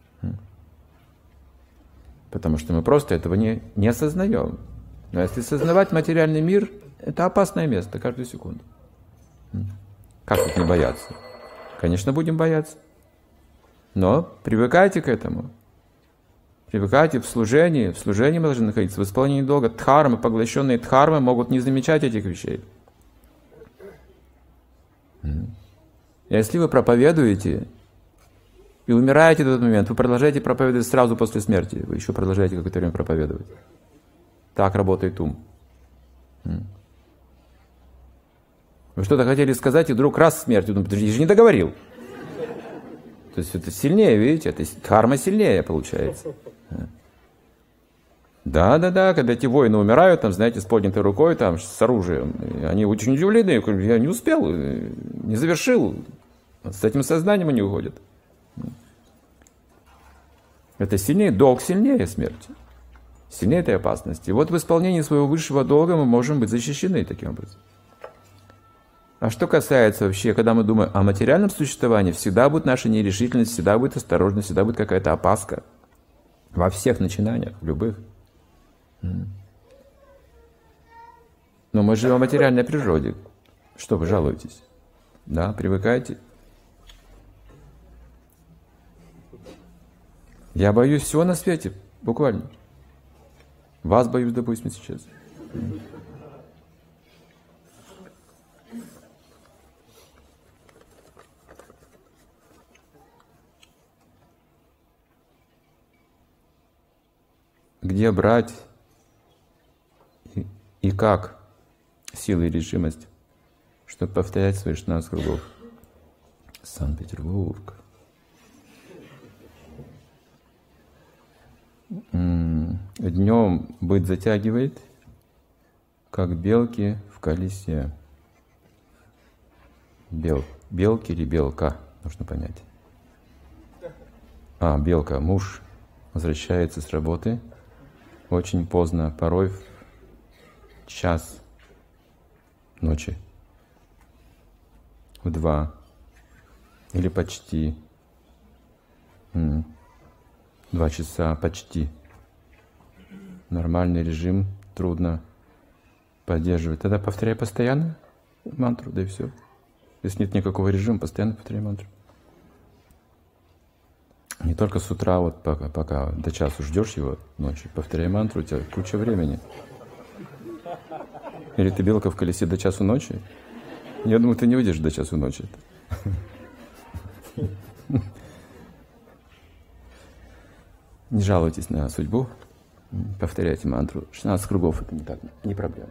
Потому что мы просто этого не, не осознаем. Но если осознавать материальный мир, это опасное место каждую секунду. Как тут не бояться? Конечно, будем бояться. Но привыкайте к этому. Привыкайте в служении. В служении мы должны находиться, в исполнении долга. Дхармы, поглощенные дхармы, могут не замечать этих вещей. Если вы проповедуете и умираете в этот момент, вы продолжаете проповедовать сразу после смерти. Вы еще продолжаете какое-то время проповедовать. Так работает ум. Вы что-то хотели сказать, и вдруг раз смерть. Думаю, подожди, я же не договорил. То есть это сильнее, видите? Это дхарма сильнее получается. Да, да, да, когда эти воины умирают, там, знаете, с поднятой рукой, там, с оружием, они очень удивлены, я не успел, не завершил, с этим сознанием они уходят. Это сильнее, долг сильнее смерти, сильнее этой опасности. И вот в исполнении своего высшего долга мы можем быть защищены таким образом. А что касается вообще, когда мы думаем о материальном существовании, всегда будет наша нерешительность, всегда будет осторожность, всегда будет какая-то опаска. Во всех начинаниях, в любых. Но мы живем в материальной природе. Что вы жалуетесь? Да, привыкайте. Я боюсь всего на свете, буквально. Вас боюсь, допустим, сейчас. Где брать и, и как силы и решимость, чтобы повторять свои шестнадцать кругов? Санкт-Петербург. Днем быт затягивает, как белки в колесе. Бел, белки или белка, нужно понять. А, белка, муж возвращается с работы. Очень поздно, порой в час ночи, в два, или почти, два часа почти. Нормальный режим, трудно. поддерживает. Тогда повторяй постоянно мантру, да и все. Если нет никакого режима, постоянно повторяй мантру. Не только с утра, вот пока, пока до часу ждешь его ночью, повторяй мантру, у тебя куча времени. Или ты белка в колесе до часу ночи? Я думаю, ты не выйдешь до часу ночи. Не жалуйтесь на судьбу, повторяйте мантру. шестнадцать кругов — это не, так, не проблема.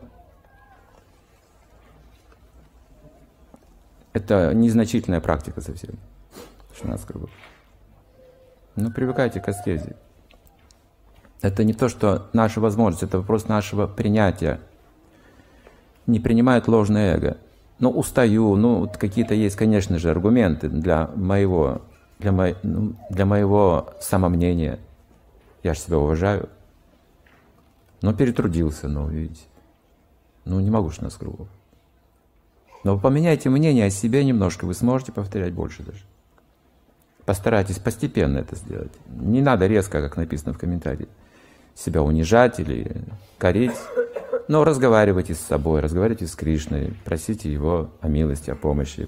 Это незначительная практика совсем. шестнадцать кругов. Но привыкайте к аскезе. Это не то, что наша возможность, это вопрос нашего принятия. Не принимает ложное эго. Ну, устаю, ну, вот какие-то есть, конечно же, аргументы для моего, для, мо, ну, для моего самомнения. Я же себя уважаю. Но перетрудился, ну, видите. Ну, не могу шестнадцать кругов. Но поменяйте мнение о себе немножко, вы сможете повторять больше даже. Постарайтесь постепенно это сделать. Не надо резко, как написано в комментарии, себя унижать или корить. Но разговаривайте с собой, разговаривайте с Кришной, просите Его о милости, о помощи.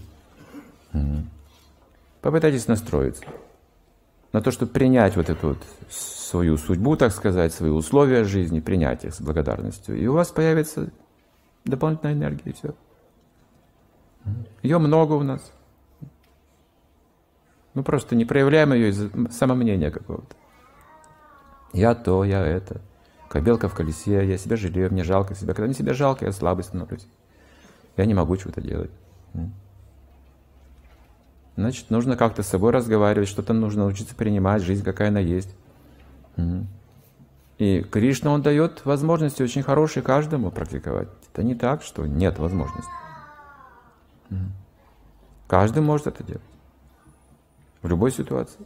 Попытайтесь настроиться на то, чтобы принять вот эту вот свою судьбу, так сказать, свои условия жизни, принять их с благодарностью. И у вас появится дополнительная энергия, и все. Ее много у нас. Мы просто не проявляем ее из-за самомнения какого-то. Я то, я это. Как белка в колесе, я себя жалею, мне жалко себя. Когда мне себя жалко, я слабый становлюсь. Я не могу чего-то делать. Значит, нужно как-то с собой разговаривать, что-то нужно научиться принимать, жизнь какая она есть. И Кришна, Он дает возможности очень хорошие каждому практиковать. Это не так, что нет возможности. Каждый может это делать. В любой ситуации.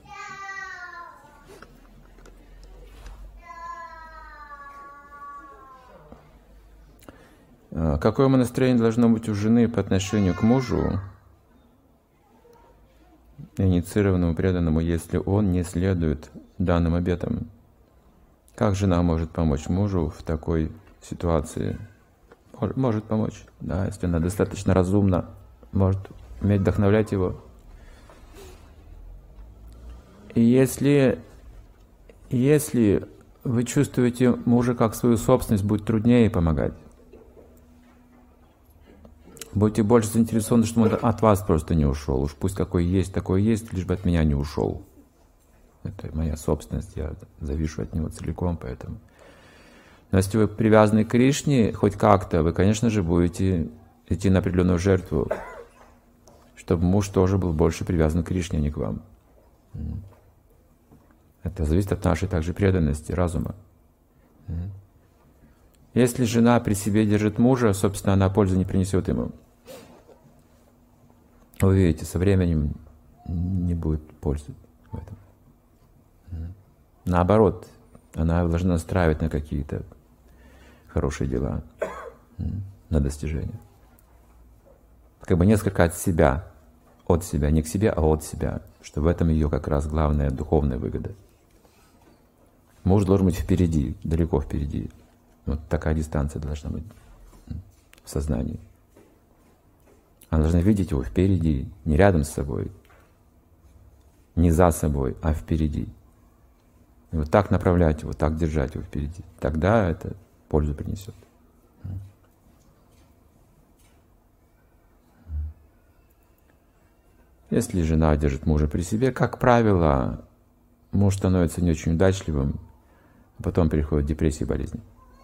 Какое настроение должно быть у жены по отношению к мужу, инициированному, преданному, если он не следует данным обетам? Как жена может помочь мужу в такой ситуации? Может помочь, да, если она достаточно разумна, может уметь вдохновлять его. И если, если вы чувствуете мужа как свою собственность, будет труднее помогать. Будьте больше заинтересованы, чтобы он от вас просто не ушел. Уж пусть какой есть, такой есть, лишь бы от меня не ушел. Это моя собственность, я завишу от него целиком, поэтому. Но если вы привязаны к Кришне, хоть как-то, вы, конечно же, будете идти на определенную жертву, чтобы муж тоже был больше привязан к Кришне, а не к вам. Это зависит от нашей также преданности, разума. Если жена при себе держит мужа, собственно, она пользы не принесет ему. Вы видите, со временем не будет пользы в этом. Наоборот, она должна настраивать на какие-то хорошие дела, на достижения. Как бы несколько от себя, от себя, не к себе, а от себя, что в этом ее как раз главная духовная выгода. Муж должен быть впереди, далеко впереди. Вот такая дистанция должна быть в сознании. Она должна видеть его впереди, не рядом с собой, не за собой, а впереди. И вот так направлять его, так держать его впереди. Тогда это пользу принесет. Если жена держит мужа при себе, как правило, муж становится не очень удачливым, а потом переходит в депрессию и болезни.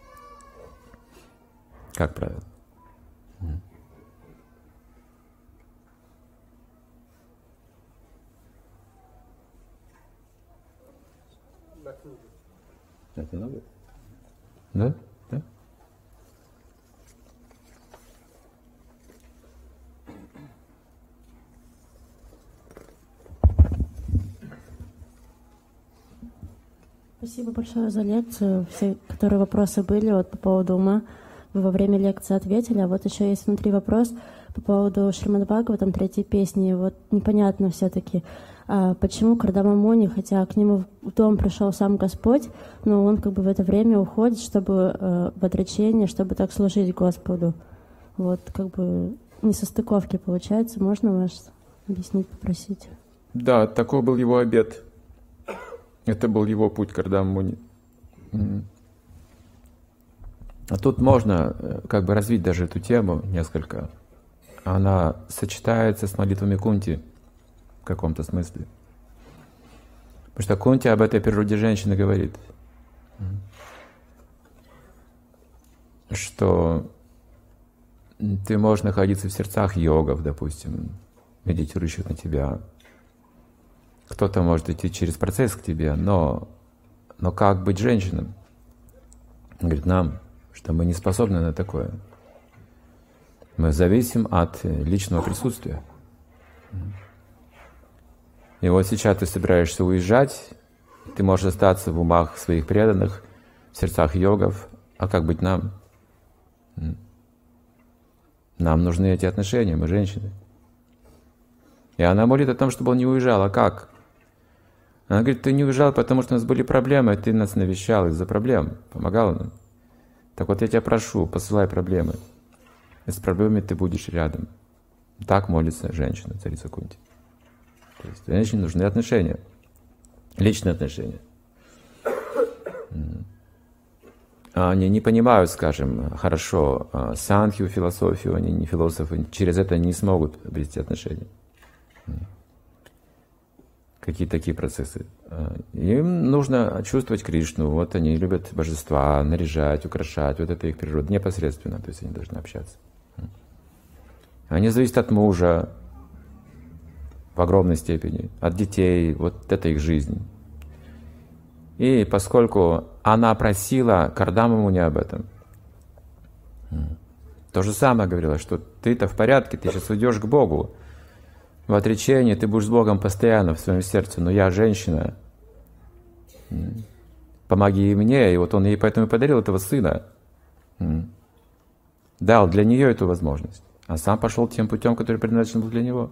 Как правило. Это надо? Да? Да? Спасибо большое за лекцию. Все, которые вопросы были вот по поводу ума, вы во время лекции ответили. А вот еще есть внутри вопрос по поводу Шримад Бхагаватам, третьей песни. Вот непонятно все-таки, А почему Кардама Муни, хотя к нему в дом пришел сам Господь, но он как бы в это время уходит, чтобы э, в отречение, чтобы так служить Господу? Вот как бы несостыковки получается. Можно вас объяснить, попросить? Да, такой был его обет. Это был его путь, Кардама Муни. А тут можно как бы развить даже эту тему несколько. Она сочетается с молитвами Кунти в каком-то смысле. Потому что Кунти об этой природе женщины говорит, что ты можешь находиться в сердцах йогов, допустим, медитирующих на тебя. Кто-то может идти через процесс к тебе, но, но как быть женщинам? Он говорит нам, что мы не способны на такое. Мы зависим от личного присутствия. И вот сейчас ты собираешься уезжать, ты можешь остаться в умах своих преданных, в сердцах йогов. А как быть нам? Нам нужны эти отношения, мы женщины. И она молит о том, чтобы он не уезжал. А как? Она говорит, ты не уезжал, потому что у нас были проблемы, ты нас навещал из-за проблем, помогал нам. Так вот я тебя прошу, посылай проблемы. И с проблемами ты будешь рядом. Так молится женщина, царица Кунти. То есть женщине нужны отношения, личные отношения. Они не понимают, скажем, хорошо санхью, философию, они не философы, через это не смогут обрести отношения. Какие такие процессы? Им нужно чувствовать Кришну, вот они любят божества, наряжать, украшать, вот это их природа, непосредственно, то есть они должны общаться. Они зависят от мужа в огромной степени, от детей, вот это их жизнь. И поскольку она просила Кардаму Муни об этом, то же самое говорила, что ты-то в порядке, ты сейчас уйдешь к Богу, в отречении ты будешь с Богом постоянно в своем сердце, но я женщина, помоги и мне, и вот он ей поэтому и подарил этого сына, дал для нее эту возможность, а сам пошел тем путем, который предназначен был для него.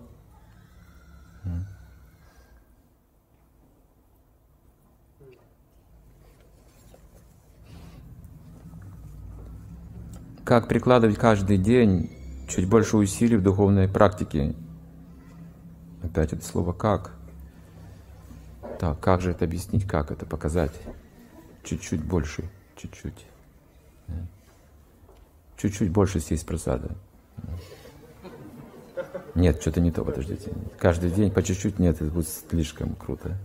Как прикладывать каждый день чуть больше усилий в духовной практике? Опять это слово «как». Так, как же это объяснить, как это показать? Чуть-чуть больше, чуть-чуть. Чуть-чуть больше съесть прасада. Нет, что-то не то, подождите. Каждый день по чуть-чуть, нет, это будет слишком круто.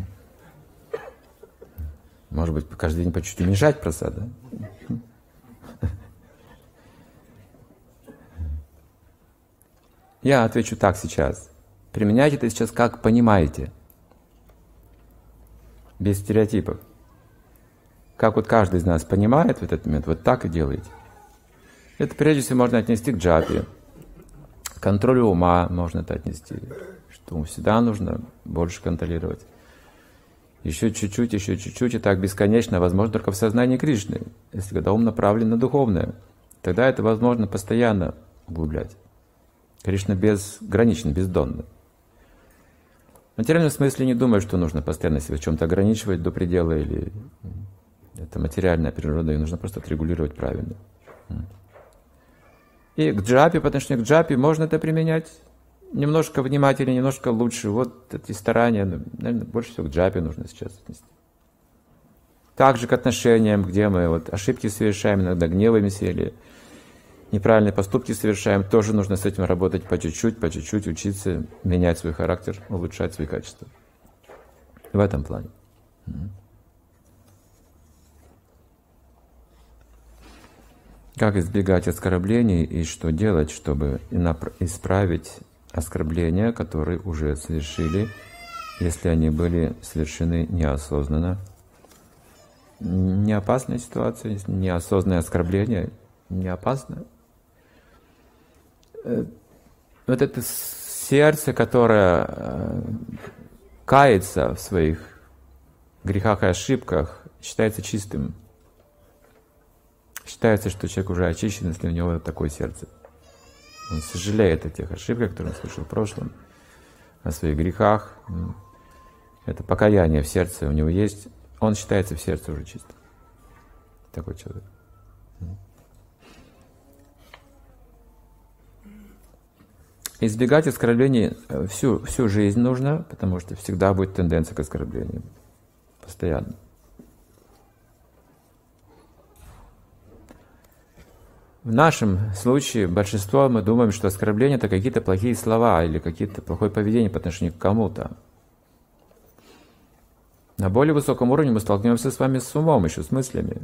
Может быть, каждый день по чуть-чуть уменьшать прасада? Я отвечу так сейчас. Применяйте это сейчас как понимаете. Без стереотипов. Как вот каждый из нас понимает в этот момент, вот так и делайте. Это прежде всего можно отнести к джапе. К контролю ума можно это отнести. Что всегда нужно больше контролировать. Еще чуть-чуть, еще чуть-чуть, и так бесконечно, возможно, только в сознании Кришны. Если когда ум направлен на духовное, тогда это возможно постоянно углублять. Кришна безграничен, бездонно. В материальном смысле не думаю, что нужно постоянно себя в чем-то ограничивать до предела, или это материальная природа, ее нужно просто отрегулировать правильно. И к джапе, по отношению к джапе, можно это применять немножко внимательнее, немножко лучше. Вот эти старания, наверное, больше всего к джапе нужно сейчас отнести. Также к отношениям, где мы вот ошибки совершаем, иногда гневаемся или неправильные поступки совершаем, тоже нужно с этим работать по чуть-чуть, по чуть-чуть, учиться менять свой характер, улучшать свои качества. В этом плане. Как избегать оскорблений и что делать, чтобы исправить оскорбления, которые уже совершили, если они были совершены неосознанно? Не опасная ситуация, если неосознанное оскорбление не опасно? Вот это сердце, которое кается в своих грехах и ошибках, считается чистым. Считается, что человек уже очищен, если у него такое сердце. Он сожалеет о тех ошибках, которые он совершил в прошлом, о своих грехах. Это покаяние в сердце у него есть. Он считается в сердце уже чисто. Такой человек. Избегать оскорблений всю, всю жизнь нужно, потому что всегда будет тенденция к оскорблениям. Постоянно. В нашем случае большинство мы думаем, что оскорбления — это какие-то плохие слова или какие-то плохое поведение по отношению к кому-то. На более высоком уровне мы столкнемся с вами с умом, еще с мыслями.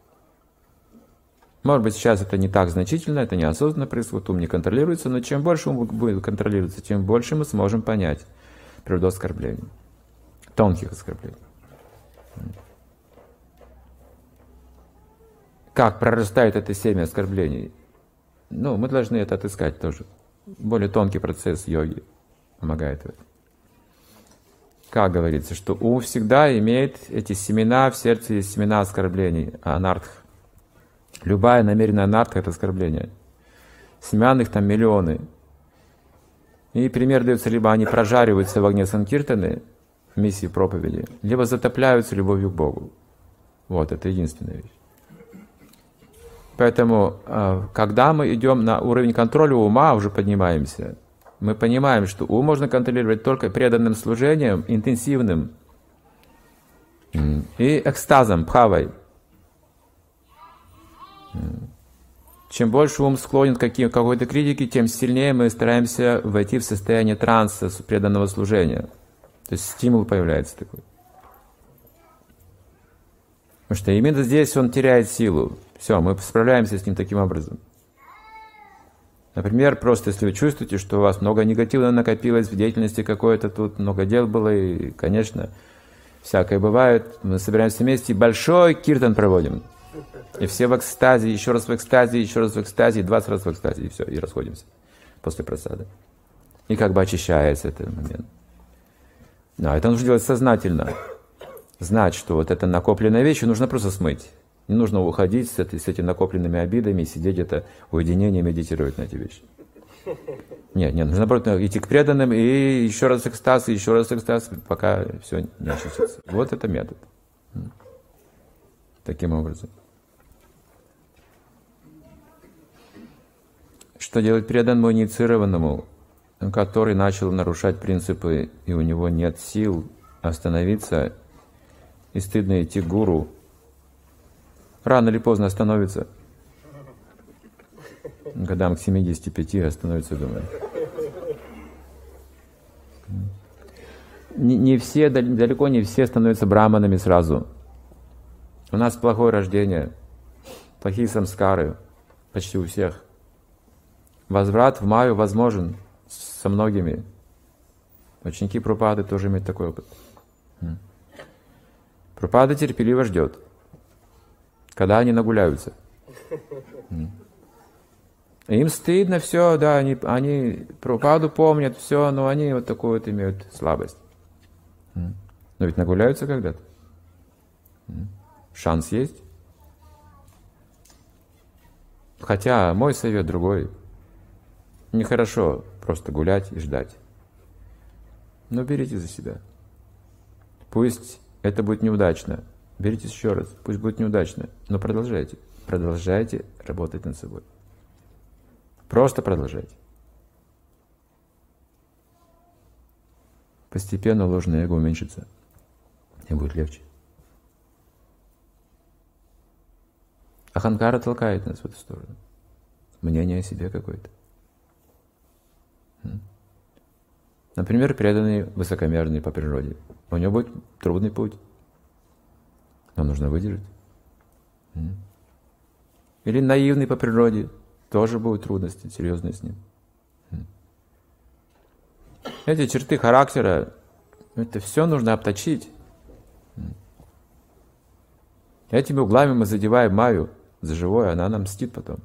Может быть, сейчас это не так значительно, это неосознанно происходит, ум не контролируется, но чем больше ум будет контролироваться, тем больше мы сможем понять природу оскорблений, тонких оскорблений. Как прорастает это семя оскорблений? Ну, мы должны это отыскать тоже. Более тонкий процесс йоги помогает в этом. Как говорится, что ум всегда имеет эти семена, в сердце есть семена оскорблений, анартх. Любая намеренная анартха — это оскорбление. Семян их там миллионы. И пример дается, либо они прожариваются в огне санкиртаны, в миссии проповеди, либо затопляются любовью к Богу. Вот, это единственная вещь. Поэтому, когда мы идем на уровень контроля ума, уже поднимаемся, мы понимаем, что ум можно контролировать только преданным служением, интенсивным, и экстазом, бхавой. Чем больше ум склонен к какой-то критике, тем сильнее мы стараемся войти в состояние транса преданного служения. То есть стимул появляется такой. Потому что именно здесь он теряет силу. Все, мы справляемся с ним таким образом. Например, просто если вы чувствуете, что у вас много негатива накопилось в деятельности какой-то, тут много дел было, и, конечно, всякое бывает, мы собираемся вместе и большой киртан проводим. И все в экстазе, еще раз в экстазе, еще раз в экстазе, двадцать раз в экстазе, и все, и расходимся после просады. И как бы очищается этот момент. Но это нужно делать сознательно. Знать, что вот это накопленная вещь, нужно просто смыть. Не нужно уходить с, этой, с этими накопленными обидами и сидеть где-то в уединении, медитировать на эти вещи. Нет, нет, нужно наоборот идти к преданным и еще раз экстаз, и еще раз экстаз, пока все не очистится. Вот это метод. Таким образом. Что делать преданному инициированному, который начал нарушать принципы, и у него нет сил остановиться, и стыдно идти к гуру? Рано или поздно остановится. Годам к семидесяти пяти остановится, думаю. Не, не все, далеко не все становятся браманами сразу. У нас плохое рождение, плохие самскары, почти у всех. Возврат в майю возможен со многими. Ученики Прабхупады тоже имеют такой опыт. Прабхупада терпеливо ждет, когда они нагуляются. Им стыдно все, да, они, они Прабхупаду помнят, все, но они вот такую вот имеют слабость. Но ведь нагуляются когда-то. Шанс есть. Хотя мой совет другой. Нехорошо просто гулять и ждать. Но берите за себя. Пусть это будет неудачно. Беритесь еще раз. Пусть будет неудачно. Но продолжайте. Продолжайте работать над собой. Просто продолжайте. Постепенно ложное эго уменьшится. И будет легче. Аханкара толкает нас в эту сторону. Мнение о себе какое-то. Например, преданный высокомерный по природе. У него будет трудный путь. Но нужно выдержать. Или наивный по природе. Тоже будут трудности серьезные с ним. Эти черты характера, это все нужно обточить. Этими углами мы задеваем Майю за живое, она нам мстит потом.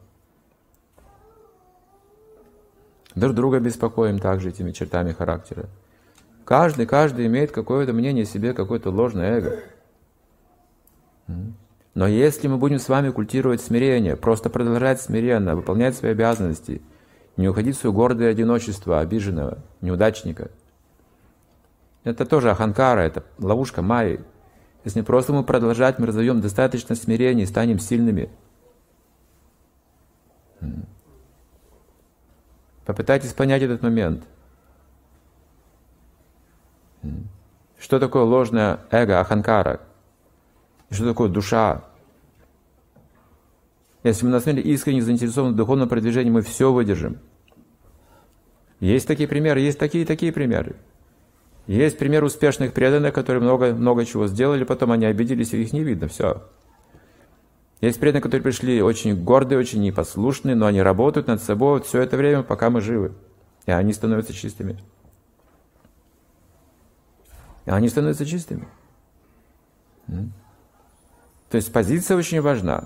Друг друга беспокоим также этими чертами характера. Каждый, каждый имеет какое-то мнение о себе, какое-то ложное эго. Но если мы будем с вами культивировать смирение, просто продолжать смиренно, выполнять свои обязанности, не уходить в свое гордое одиночество обиженного, неудачника, Это тоже аханкара, это ловушка майи. Если просто мы продолжать, мы разовьем достаточно смирения и станем сильными. Попытайтесь понять этот момент. Что такое ложное эго, аханкара? И что такое душа? Если мы на самом деле искренне заинтересованы в духовном продвижении, мы все выдержим. Есть такие примеры, есть такие и такие примеры. Есть пример успешных преданных, которые много, много чего сделали, потом они обиделись, и их не видно, все. Есть преданные, которые пришли очень гордые, очень непослушные, но они работают над собой все это время, пока мы живы. И они становятся чистыми. И они становятся чистыми. То есть позиция очень важна.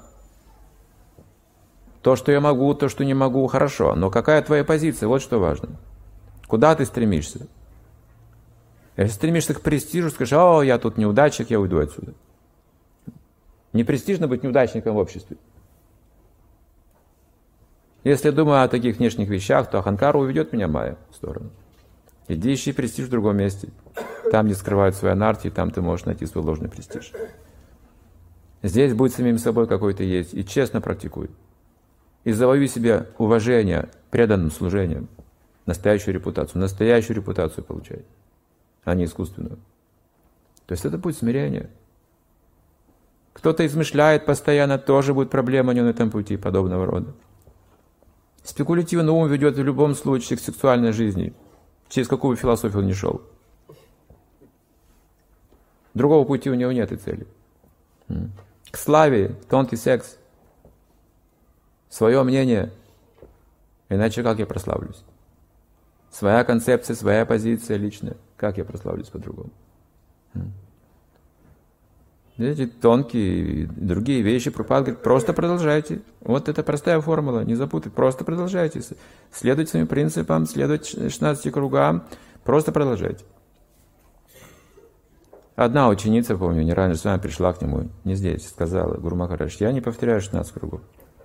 То, что я могу, то, что не могу, хорошо. Но какая твоя позиция? Вот что важно. Куда ты стремишься? Если стремишься к престижу, скажешь: о, я тут неудачник, я уйду отсюда. Не престижно быть неудачником в обществе. Если я думаю о таких внешних вещах, то аханкара уведет меня майя в сторону. Иди ищи престиж в другом месте. Там, где скрывают свои анархии, там ты можешь найти свой ложный престиж. Здесь будь самим собой, какой ты есть, и честно практикуй. И завоюй себе уважение преданным служением, настоящую репутацию, настоящую репутацию получай, а не искусственную. То есть это будет смирение. Кто-то измышляет постоянно, тоже будет проблема у него на этом пути подобного рода. Спекулятивный ум ведет в любом случае к сексуальной жизни, через какую философию он ни шел. Другого пути у него нет и цели. К славе, тонкий секс, свое мнение, иначе как я прославлюсь? Своя концепция, своя позиция личная, как я прославлюсь по-другому? Эти тонкие другие вещи Прабхупада говорит: просто продолжайте. Вот это простая формула, не запутать. Просто продолжайте. Следуйте своим принципам, следуйте шестнадцати кругам. Просто продолжайте. Одна ученица, помню, не раньше с вами пришла к нему, не здесь, сказала: Гуру Махарадж, я не повторяю шестнадцать кругов.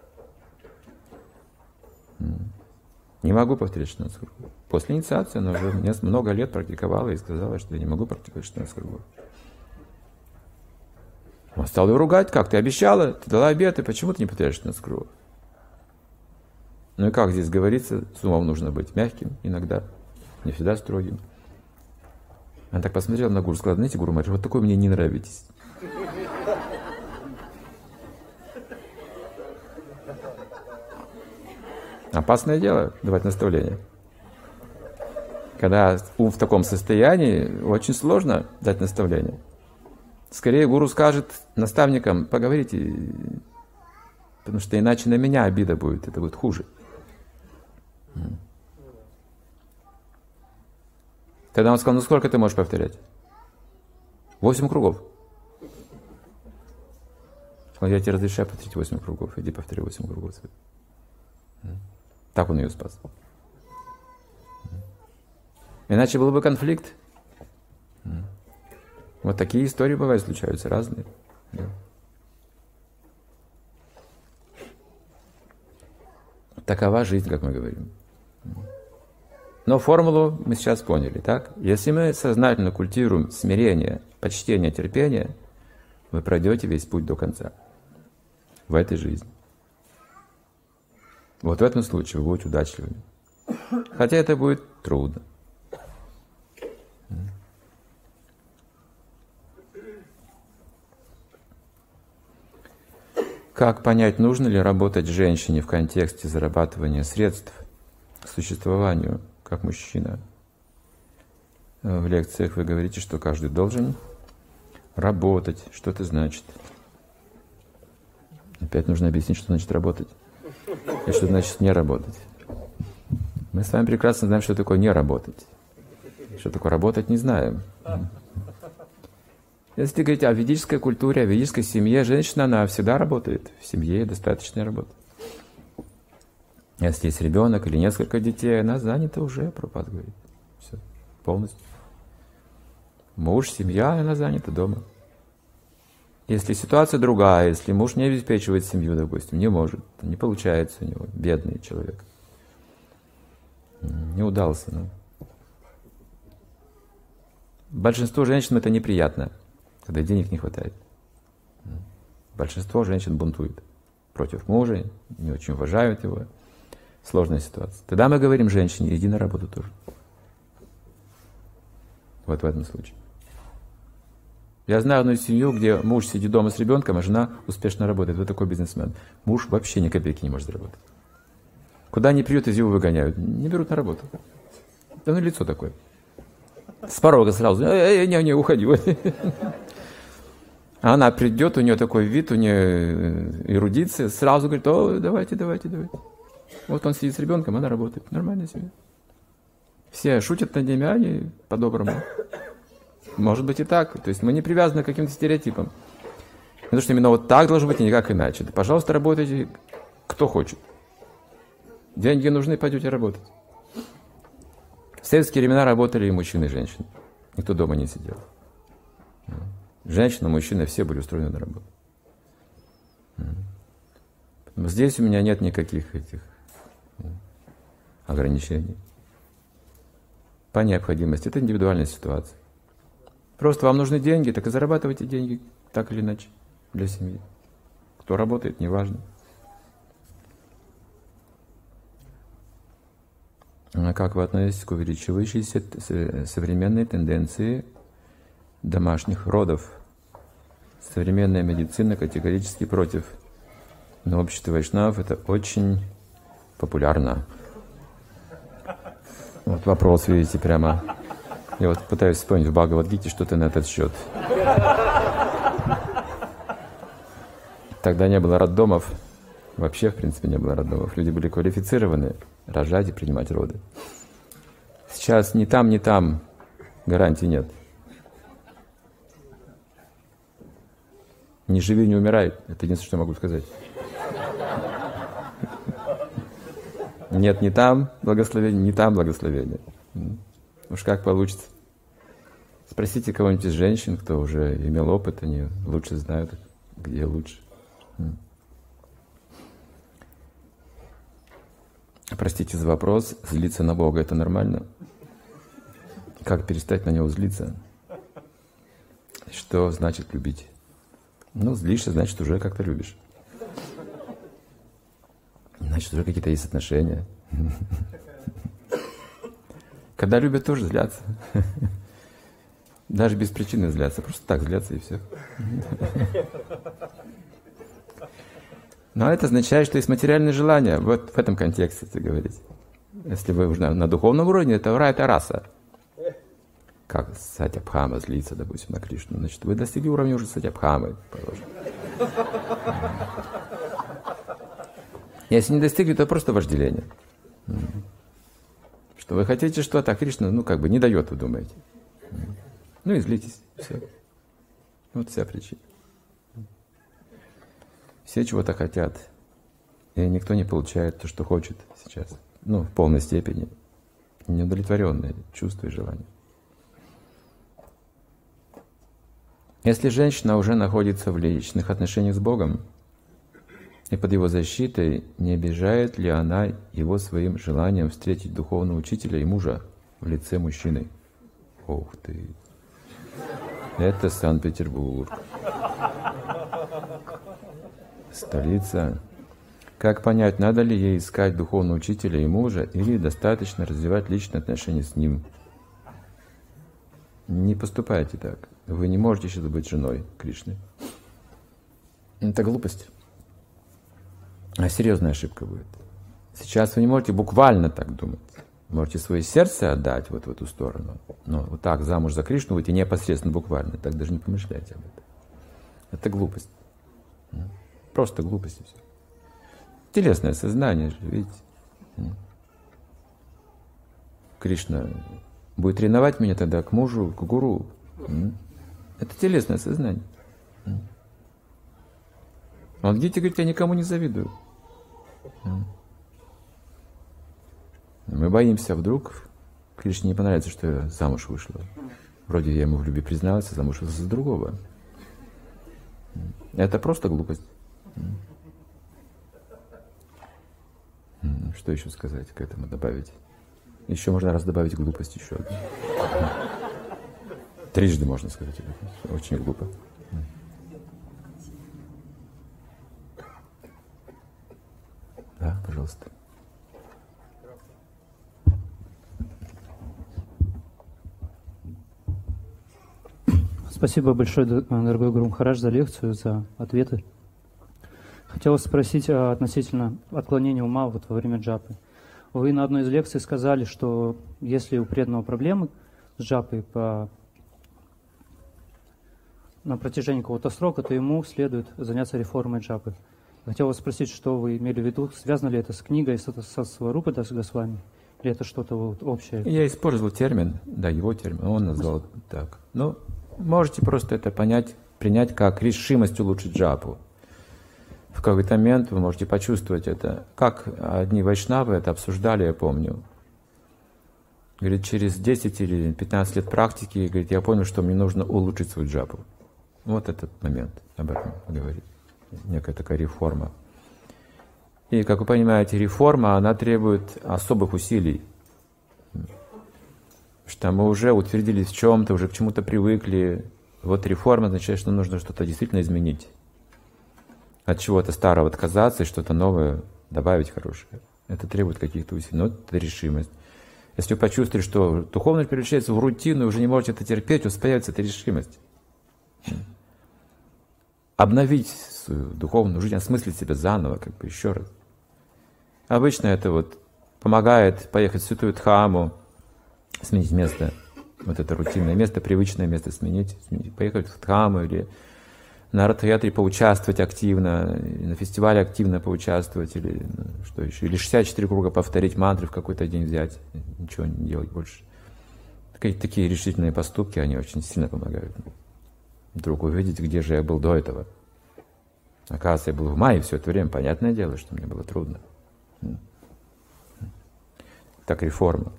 Не могу повторять шестнадцать кругов. После инициации она уже много лет практиковала и сказала, что я не могу практиковать шестнадцать кругов. Он стал ее ругать: как, ты обещала, ты дала обет, и почему ты не повторяешь шестнадцать кругов? Ну и как здесь говорится, с умом нужно быть мягким иногда, не всегда строгим. Она так посмотрела на Гуру, сказала: знаете, Гуру Махарадж, вот такой мне не нравитесь. Опасное дело давать наставления. Когда ум в таком состоянии, очень сложно дать наставление. Скорее гуру скажет наставникам: поговорите, потому что иначе на меня обида будет, это будет хуже. Тогда он сказал: ну сколько ты можешь повторять? Восемь кругов. Он: я тебе разрешаю повторить восемь кругов, иди повтори восемь кругов. Так он ее спас. Иначе был бы конфликт. Вот такие истории бывают, случаются разные. Такова жизнь, как мы говорим. Но формулу мы сейчас поняли, так? Если мы сознательно культивируем смирение, почтение, терпение, вы пройдете весь путь до конца. В этой жизни. Вот в этом случае вы будете удачливыми. Хотя это будет трудно. Как понять, нужно ли работать женщине в контексте зарабатывания средств к существованию, как мужчина? В лекциях вы говорите, что каждый должен работать. Что это значит? Опять нужно объяснить, что значит работать. И что значит не работать. Мы с вами прекрасно знаем, что такое не работать. Что такое работать, не знаем. Если говорить о ведической культуре, о ведической семье, женщина, она всегда работает. В семье достаточная работа. Если есть ребенок или несколько детей, она занята уже, Прабхупада говорит. Все, полностью. Муж, семья, она занята дома. Если ситуация другая, если муж не обеспечивает семью, допустим, не может, не получается у него, бедный человек, не удался, ну. Большинству женщин это неприятно, когда денег не хватает. Большинство женщин бунтует против мужа, не очень уважают его. Сложная ситуация. Тогда мы говорим женщине, иди на работу тоже. Вот в этом случае. Я знаю одну семью, где муж сидит дома с ребенком, а жена успешно работает. Вот такой бизнесмен. Муж вообще ни копейки не может заработать. Куда ни придет, из его выгоняют. Не берут на работу. Да ну лицо такое. С порога сразу. Эй, не, не, уходи. А она придет, у нее такой вид, у нее эрудиция, сразу говорит, о, давайте, давайте, давайте. Вот он сидит с ребенком, она работает. Нормальная семья. Все шутят над ними, а они по-доброму. Может быть и так. То есть мы не привязаны к каким-то стереотипам. Потому что именно вот так должно быть и никак иначе. Да, пожалуйста, работайте, кто хочет. Деньги нужны, пойдете работать. В советские времена работали и мужчины, и женщины. Никто дома не сидел. Женщина, мужчина, все были устроены на работу. Здесь у меня нет никаких этих ограничений. По необходимости. Это индивидуальная ситуация. Просто вам нужны деньги, так и зарабатывайте деньги так или иначе для семьи. Кто работает, неважно. А как вы относитесь к увеличивающейся современной тенденции домашних родов? Современная медицина категорически против. Но общество вайшнавов это очень популярно. Вот вопрос, видите, прямо. Я вот пытаюсь вспомнить в Бхагавад-гите что-то на этот счет. Тогда не было роддомов. Вообще, в принципе, не было роддомов. Люди были квалифицированы рожать и принимать роды. Сейчас ни там, ни там гарантий нет. Не живи, не умирай. Это единственное, что я могу сказать. Нет ни там благословения, ни там благословения. Уж как получится. Спросите кого-нибудь из женщин, кто уже имел опыт, они лучше знают, где лучше. Простите за вопрос, злиться на Бога — это нормально? Как перестать на Него злиться? Что значит любить? Ну, злишься, значит, уже как-то любишь. Значит, уже какие-то есть отношения. Когда любят, тоже злятся. Даже без причины злятся, просто так злятся и все. Но это означает, что есть материальные желания. Вот в этом контексте это говорить. Если вы уже на, на духовном уровне, это вра, это раса. Как Сатябхама злится, допустим, на Кришну. Значит, вы достигли уровня уже Сатябхамы, положим. Если не достигли, то просто вожделение. Что вы хотите что-то, а Кришна, ну, как бы не дает, вы думаете. Ну и злитесь. Все. Вот вся причина. Все чего-то хотят. И никто не получает то, что хочет сейчас. Ну, в полной степени. Неудовлетворенные чувства и желания. Если женщина уже находится в личных отношениях с Богом, и под Его защитой, не обижает ли она его своим желанием встретить духовного учителя и мужа в лице мужчины? Ух ты! Это Санкт-Петербург. Столица. Как понять, надо ли ей искать духовного учителя и мужа, или достаточно развивать личные отношения с ним? Не поступайте так. Вы не можете сейчас быть женой Кришны. Это глупость. А серьезная ошибка будет. Сейчас вы не можете буквально так думать. Можете свое сердце отдать вот в эту сторону. Но вот так замуж за Кришну выйти непосредственно буквально. Так даже не помышляйте об этом. Это глупость. Просто глупость и все. Телесное сознание же, видите. Кришна будет ревновать меня тогда к мужу, к гуру. Это телесное сознание. Он в Гите говорит, я никому не завидую. Мы боимся, вдруг Кришне не понравится, что я замуж вышла. Вроде я ему в любви призналась, а замуж вышла за другого. Это просто глупость. Что еще сказать к этому, добавить? Еще можно раз добавить глупость еще одну. Трижды можно сказать. Очень глупо. Да, пожалуйста. Спасибо большое, дорогой Гуру Махарадж, за лекцию, за ответы. Хотелось спросить относительно отклонения ума вот во время джапы. Вы на одной из лекций сказали, что если у преданного проблемы с джапой по... на протяжении какого-то срока, то ему следует заняться реформой джапы. Хотел вас спросить, что вы имели в виду, связано ли это с книгой, со, со Сварупа Госвами, или это что-то вот общее? Я использовал термин, да, его термин, он назвал так. Ну, можете просто это понять, принять как решимость улучшить джапу. В какой-то момент вы можете почувствовать это. Как одни вайшнавы это обсуждали, я помню. Говорит, через десять или пятнадцать лет практики, говорит, я понял, что мне нужно улучшить свою джапу. Вот этот момент об этом говорит. Некая такая реформа. И, как вы понимаете, реформа, она требует особых усилий. Что мы уже утвердились в чем-то, уже к чему-то привыкли. Вот реформа означает, что нужно что-то действительно изменить. От чего-то старого отказаться и что-то новое добавить хорошее. Это требует каких-то усилий. Но это решимость. Если вы почувствовали, что духовность превращается в рутину, и уже не можете это терпеть, у вас появится эта решимость. Обновить свою духовную жизнь, осмыслить себя заново, как бы еще раз. Обычно это вот помогает поехать в святую Дхамму, сменить место, вот это рутинное место, привычное место сменить, сменить поехать в Дхамму или на Ратха-ятре поучаствовать активно, на фестивале активно поучаствовать, или ну, что еще, или шестьдесят четыре круга повторить мантры в какой-то день взять, ничего не делать больше. Такие, такие решительные поступки, они очень сильно помогают. Вдруг увидеть, где же я был до этого. Оказывается, я был в мае все это время, понятное дело, что мне было трудно. Так, реформа.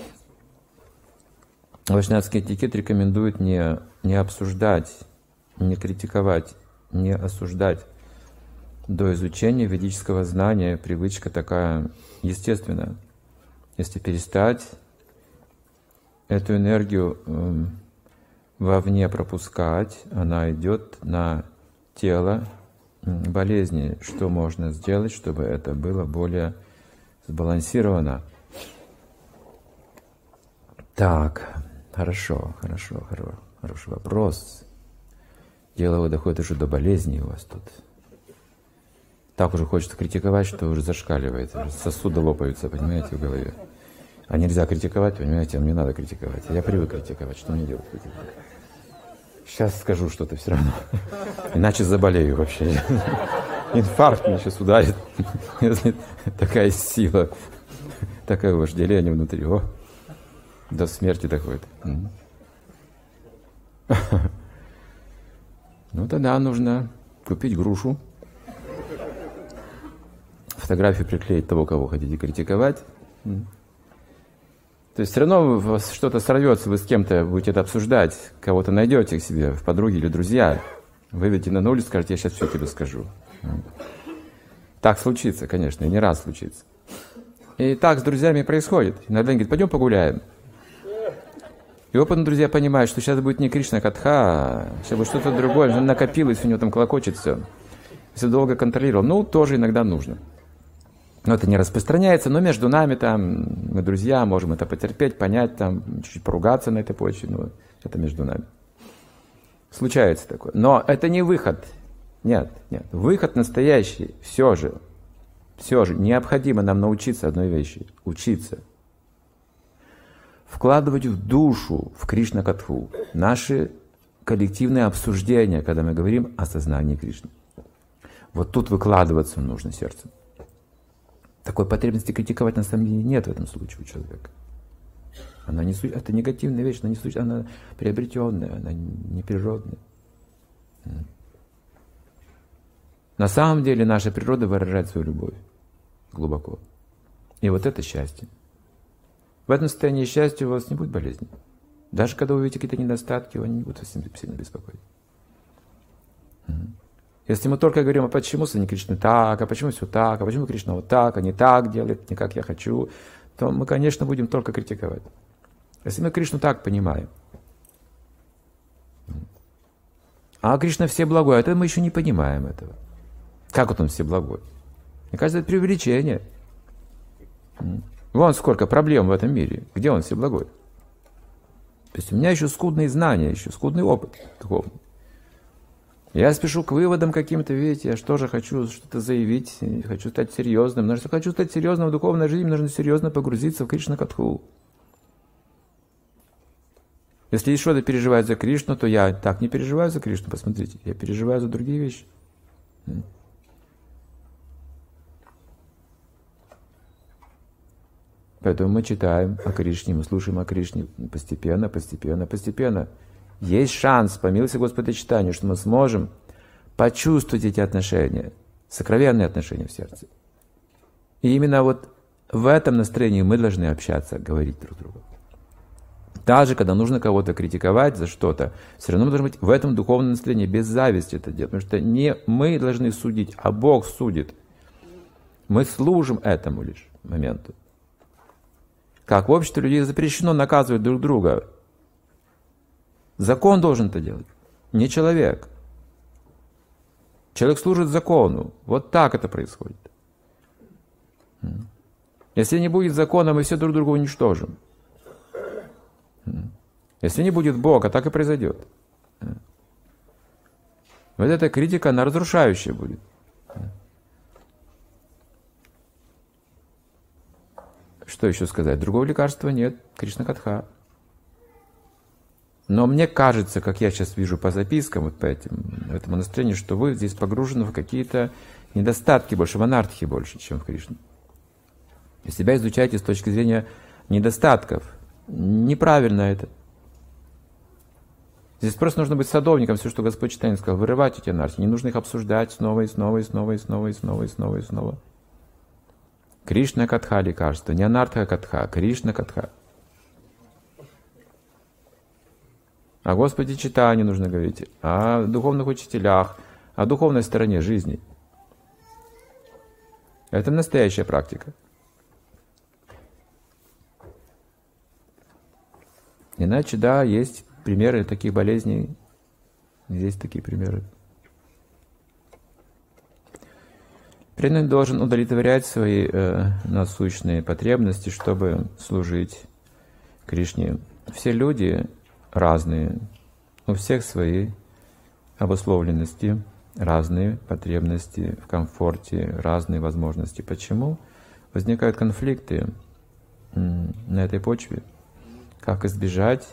Вайшнавский этикет рекомендует не, не обсуждать, не критиковать, не осуждать. До изучения ведического знания привычка такая естественная. Если перестать эту энергию э, вовне пропускать, она идет на тело болезни. Что можно сделать, чтобы это было более сбалансировано? Так, хорошо, хорошо, хорошо, хороший вопрос. Дело доходит уже до болезней у вас тут. Так уже хочется критиковать, что уже зашкаливает. Сосуды лопаются, понимаете, в голове. А нельзя критиковать, понимаете, а мне надо критиковать. Я привык критиковать, что мне делать? Сейчас скажу что-то все равно. Иначе заболею вообще. Инфаркт меня сейчас ударит. Такая сила, такое вожделение внутри. О, до смерти доходит. Ну тогда нужно купить грушу, фотографию приклеить того, кого хотите критиковать. То есть все равно у вас что-то сорвется, вы с кем-то будете это обсуждать, кого-то найдете к себе в подруге или друзья, выведете на улицу, скажете, я сейчас все тебе скажу. Так случится, конечно, и не раз случится. И так с друзьями происходит. Иногда они говорят, пойдем погуляем. И опытные друзья понимают, что сейчас будет не Кришна Катха, а сейчас будет что-то другое, накопилось, у него там клокочет все. Если долго контролировал, ну, тоже иногда нужно. Но это не распространяется, но между нами там, мы друзья, можем это потерпеть, понять, там, чуть-чуть поругаться на этой почве, но это между нами. Случается такое. Но это не выход. Нет, нет. Выход настоящий. Все же, все же необходимо нам научиться одной вещи. Учиться. Вкладывать в душу, в Кришна-катху, наши коллективные обсуждения, когда мы говорим о сознании Кришны. Вот тут выкладываться нужно сердцем. Такой потребности критиковать на самом деле нет в этом случае у человека. Она не, это негативная вещь, она, не, она приобретенная, она неприродная. На самом деле наша природа выражает свою любовь глубоко. И вот это счастье. В этом состоянии счастья у вас не будет болезни. Даже когда вы увидите какие-то недостатки, они не будут вас сильно беспокоить. Если мы только говорим, а почему Сани Кришна так, а почему все так, а почему Кришна вот так, а не так делает, не как я хочу, то мы, конечно, будем только критиковать. Если мы Кришну так понимаем, А Кришна всеблагой, это мы еще не понимаем этого. Как вот он всеблагой? Мне кажется, это преувеличение. Вон сколько проблем в этом мире. Где он всеблагой? То есть у меня еще скудные знания, еще скудный опыт духовный. Я спешу к выводам каким-то, видите, я что же хочу что-то заявить, хочу стать серьезным. Но если хочу стать серьезным в духовной жизни, нужно серьезно погрузиться в Кришна-катху. Если что-то переживаю за Кришну, то я так не переживаю за Кришну, посмотрите, я переживаю за другие вещи. Поэтому мы читаем о Кришне, мы слушаем о Кришне постепенно, постепенно, постепенно. Есть шанс, по милости Господа читанию, что мы сможем почувствовать эти отношения, сокровенные отношения в сердце. И именно вот в этом настроении мы должны общаться, говорить друг другу. Даже когда нужно кого-то критиковать за что-то, все равно мы должны быть в этом духовном настроении, без зависти это делать. Потому что не мы должны судить, а Бог судит. Мы служим этому лишь моменту. Как в обществе людей запрещено наказывать друг друга. Закон должен это делать, не человек. Человек служит закону. Вот так это происходит. Если не будет закона, мы все друг друга уничтожим. Если не будет Бога, так и произойдет. Вот эта критика, она разрушающая будет. Что еще сказать? Другого лекарства нет. Кришна-катха. Но мне кажется, как я сейчас вижу по запискам, вот по этим, этому настроению, что вы здесь погружены в какие-то недостатки больше, в анартхи больше, чем в Кришну. И себя изучаете с точки зрения недостатков. Неправильно это. Здесь просто нужно быть садовником, все, что Господь Чайтанья сказал, вырывать эти анархии. Не нужно их обсуждать снова и снова и снова и снова и снова и снова и снова. Кришна-катха лекарство, не анартха-катха, Кришна-катха. О Господе Чайтанье нужно говорить, о духовных учителях, о духовной стороне жизни. Это настоящая практика. Иначе, да, есть примеры таких болезней, есть такие примеры. Преданный должен удовлетворять свои э, насущные потребности, чтобы служить Кришне. Все люди разные, у всех свои обусловленности, разные потребности в комфорте, разные возможности. Почему возникают конфликты на этой почве? Как избежать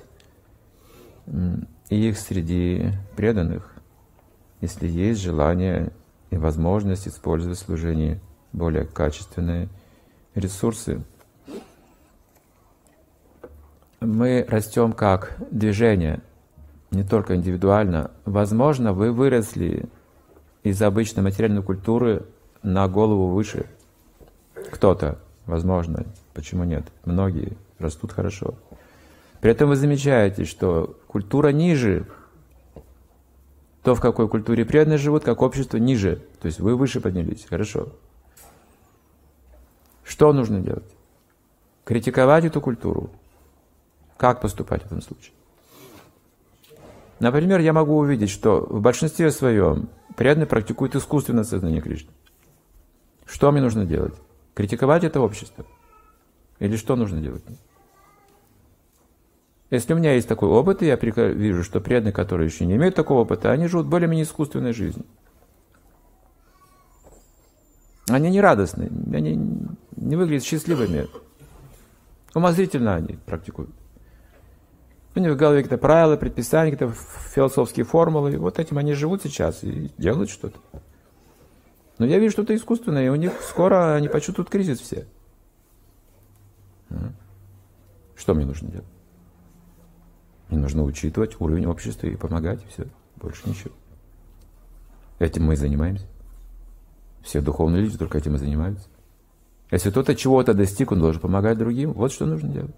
их среди преданных, если есть желание и возможность использовать в служении более качественные ресурсы? Мы растем как движение, не только индивидуально. Возможно, вы выросли из обычной материальной культуры на голову выше. Кто-то, возможно, почему нет? Многие растут хорошо. При этом вы замечаете, что культура ниже, то, в какой культуре преданные живут, как общество ниже. То есть вы выше поднялись, хорошо. Что нужно делать? Критиковать эту культуру. Как поступать в этом случае? Например, я могу увидеть, что в большинстве своем преданные практикуют искусственное сознание Кришны. Что мне нужно делать? Критиковать это общество? Или что нужно делать? Если у меня есть такой опыт, и я вижу, что преданные, которые еще не имеют такого опыта, они живут более-менее искусственной жизнью. Они не радостны, они не выглядят счастливыми. Умозрительно они практикуют. У них в голове какие-то правила, предписания, какие-то философские формулы. И вот этим они живут сейчас и делают что-то. Но я вижу что-то искусственное, и у них скоро они почувствуют кризис все. Что мне нужно делать? Мне нужно учитывать уровень общества и помогать, и все. Больше ничего. Этим мы и занимаемся. Все духовные люди только этим и занимаются. Если кто-то чего-то достиг, он должен помогать другим. Вот что нужно делать.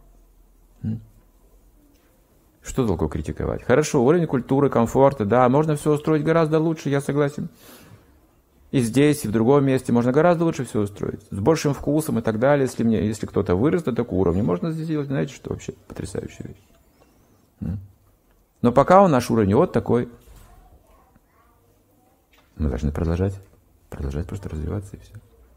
Что толку критиковать? Хорошо, уровень культуры, комфорта, да, можно все устроить гораздо лучше, я согласен. И здесь, и в другом месте можно гораздо лучше все устроить. С большим вкусом и так далее. Если, мне, если кто-то вырос до такого уровня, можно здесь сделать, знаете, что вообще потрясающая вещь. Но пока он наш уровень вот такой. Мы должны продолжать, продолжать просто развиваться и все.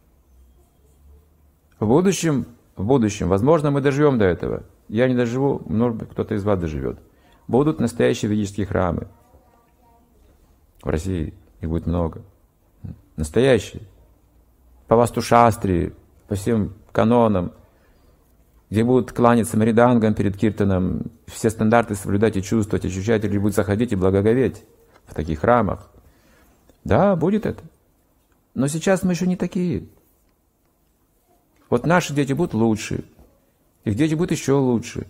В будущем, в будущем, возможно, мы доживем до этого. Я не доживу, может быть, кто-то из вас доживет. Будут настоящие ведические храмы. В России их будет много. Настоящие. По Васту-шастре, по всем канонам, где будут кланяться мридангам перед киртаном, все стандарты соблюдать и чувствовать, ощущать, или будут заходить и благоговеть в таких храмах. Да, будет это. Но сейчас мы еще не такие. Вот наши дети будут лучше, их дети будут еще лучше.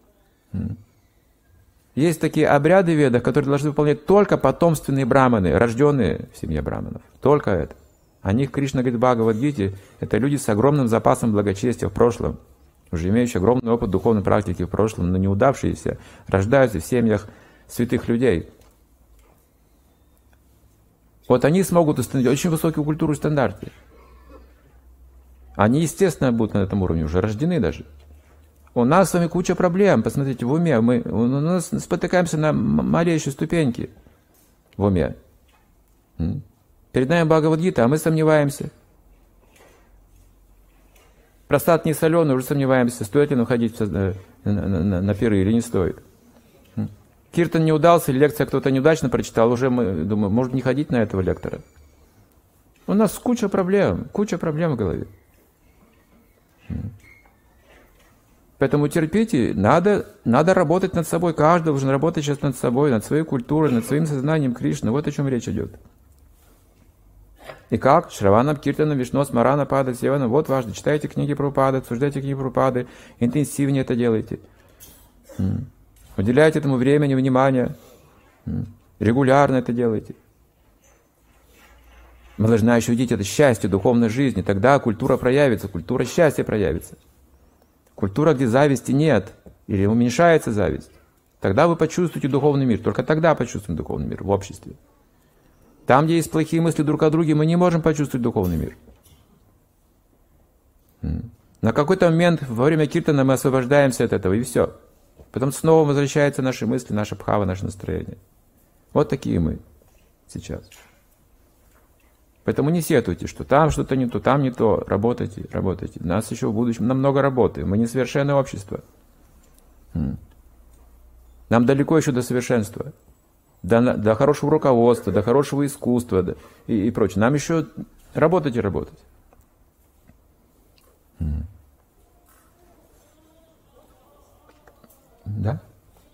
Есть такие обряды в ведах, которые должны выполнять только потомственные браманы, рожденные в семье браманов. Только это. О них Кришна говорит в Бхагавад-гите, это люди с огромным запасом благочестия в прошлом, уже имеющие огромный опыт духовной практики в прошлом, но неудавшиеся, рождаются в семьях святых людей. Вот они смогут установить очень высокую культуру и стандарты. Они, естественно, будут на этом уровне уже рождены даже. У нас с вами куча проблем, посмотрите, в уме. Мы у нас спотыкаемся на малейшей ступеньке в уме. Перед нами Бхагавад-гита, а мы сомневаемся. Просад не соленый, уже сомневаемся, стоит ли нам ходить на, на, на, на пиры или не стоит. Киртан не удался, или лекция кто-то неудачно прочитал, уже мы думаем, может не ходить на этого лектора. У нас куча проблем, куча проблем в голове. Поэтому терпите, надо, надо работать над собой, каждый должен работать сейчас над собой, над своей культурой, над своим сознанием Кришны. Вот о чем речь идет. И как? Шраванам, Киртанам, Вишно, Смарана, Пада, Севана. Вот важно. Читайте книги Прабхупады, обсуждайте книги Прабхупады, интенсивнее это делайте. Уделяйте этому времени, внимания. Регулярно это делайте. Мы должны ощутить это счастье духовной жизни. Тогда культура проявится, культура счастья проявится. Культура, где зависти нет, или уменьшается зависть. Тогда вы почувствуете духовный мир. Только тогда почувствуем духовный мир в обществе. Там, где есть плохие мысли друг о друге, мы не можем почувствовать духовный мир. На какой-то момент во время киртана мы освобождаемся от этого, и все. Потом снова возвращаются наши мысли, наша бхава, наше настроение. Вот такие мы сейчас. Поэтому не сетуйте, что там что-то не то, там не то. Работайте, работайте. У нас еще в будущем намного работы. Мы несовершенное общество. Нам далеко еще до совершенства. До, до хорошего руководства, до хорошего искусства да, и, и прочее. Нам еще работать и работать. Да?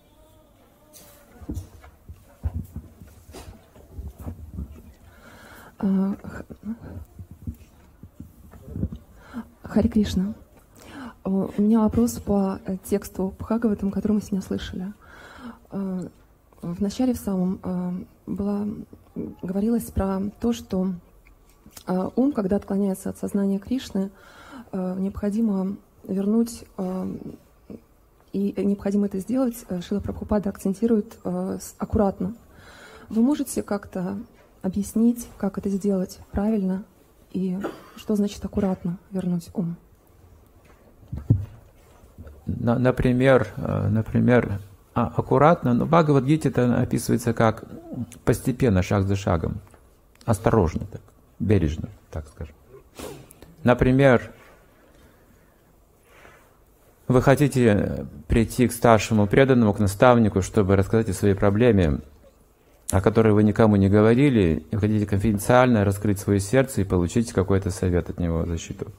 Харе Кришна. У меня вопрос по тексту Бхагаватам, который мы сегодня слышали. В начале в самом было, говорилось про то, что ум, когда отклоняется от сознания Кришны, необходимо вернуть, и необходимо это сделать, Шрила Прабхупада акцентирует аккуратно. Вы можете как-то объяснить, как это сделать правильно, и что значит аккуратно вернуть ум? Например, например, аккуратно, но в Бхагавад-гите это описывается как постепенно, шаг за шагом, осторожно, так, бережно, так скажем. Например, вы хотите прийти к старшему преданному, к наставнику, чтобы рассказать о своей проблеме, о которой вы никому не говорили, и вы хотите конфиденциально раскрыть свое сердце и получить какой-то совет от него, защиту.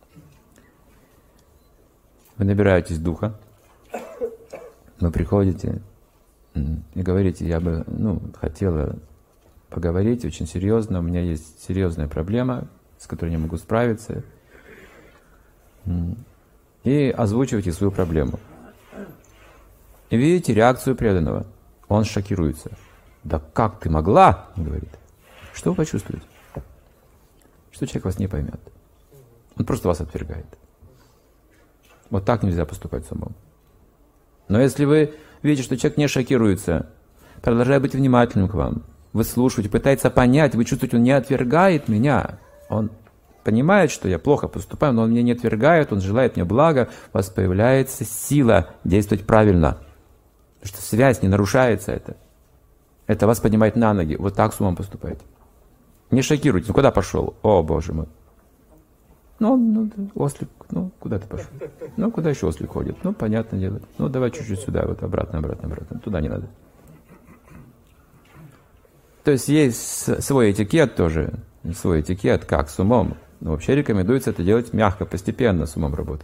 Вы набираетесь духа, вы приходите и говорите, я бы ну, хотела поговорить очень серьезно, у меня есть серьезная проблема, с которой не могу справиться. И озвучиваете свою проблему. И видите реакцию преданного. Он шокируется. Да как ты могла? Он говорит. Что вы почувствуете? Что человек вас не поймет. Он просто вас отвергает. Вот так нельзя поступать с умом. Но если вы видите, что человек не шокируется, продолжая быть внимательным к вам, выслушиваете, пытается понять, вы чувствуете, он не отвергает меня, он понимает, что я плохо поступаю, но он меня не отвергает, он желает мне блага, у вас появляется сила действовать правильно. Потому что связь не нарушается это. Это вас поднимает на ноги. Вот так с умом поступайте. Не шокируйте. Ну куда пошел? О, Боже мой. Ну, ну, ослик, ну, куда ты пошел? Ну, куда еще ослик ходит? Ну, понятное дело. Ну, давай чуть-чуть сюда, вот обратно, обратно, обратно. Туда не надо. То есть есть свой этикет тоже. Свой этикет, как с умом. Но вообще рекомендуется это делать мягко, постепенно с умом работать.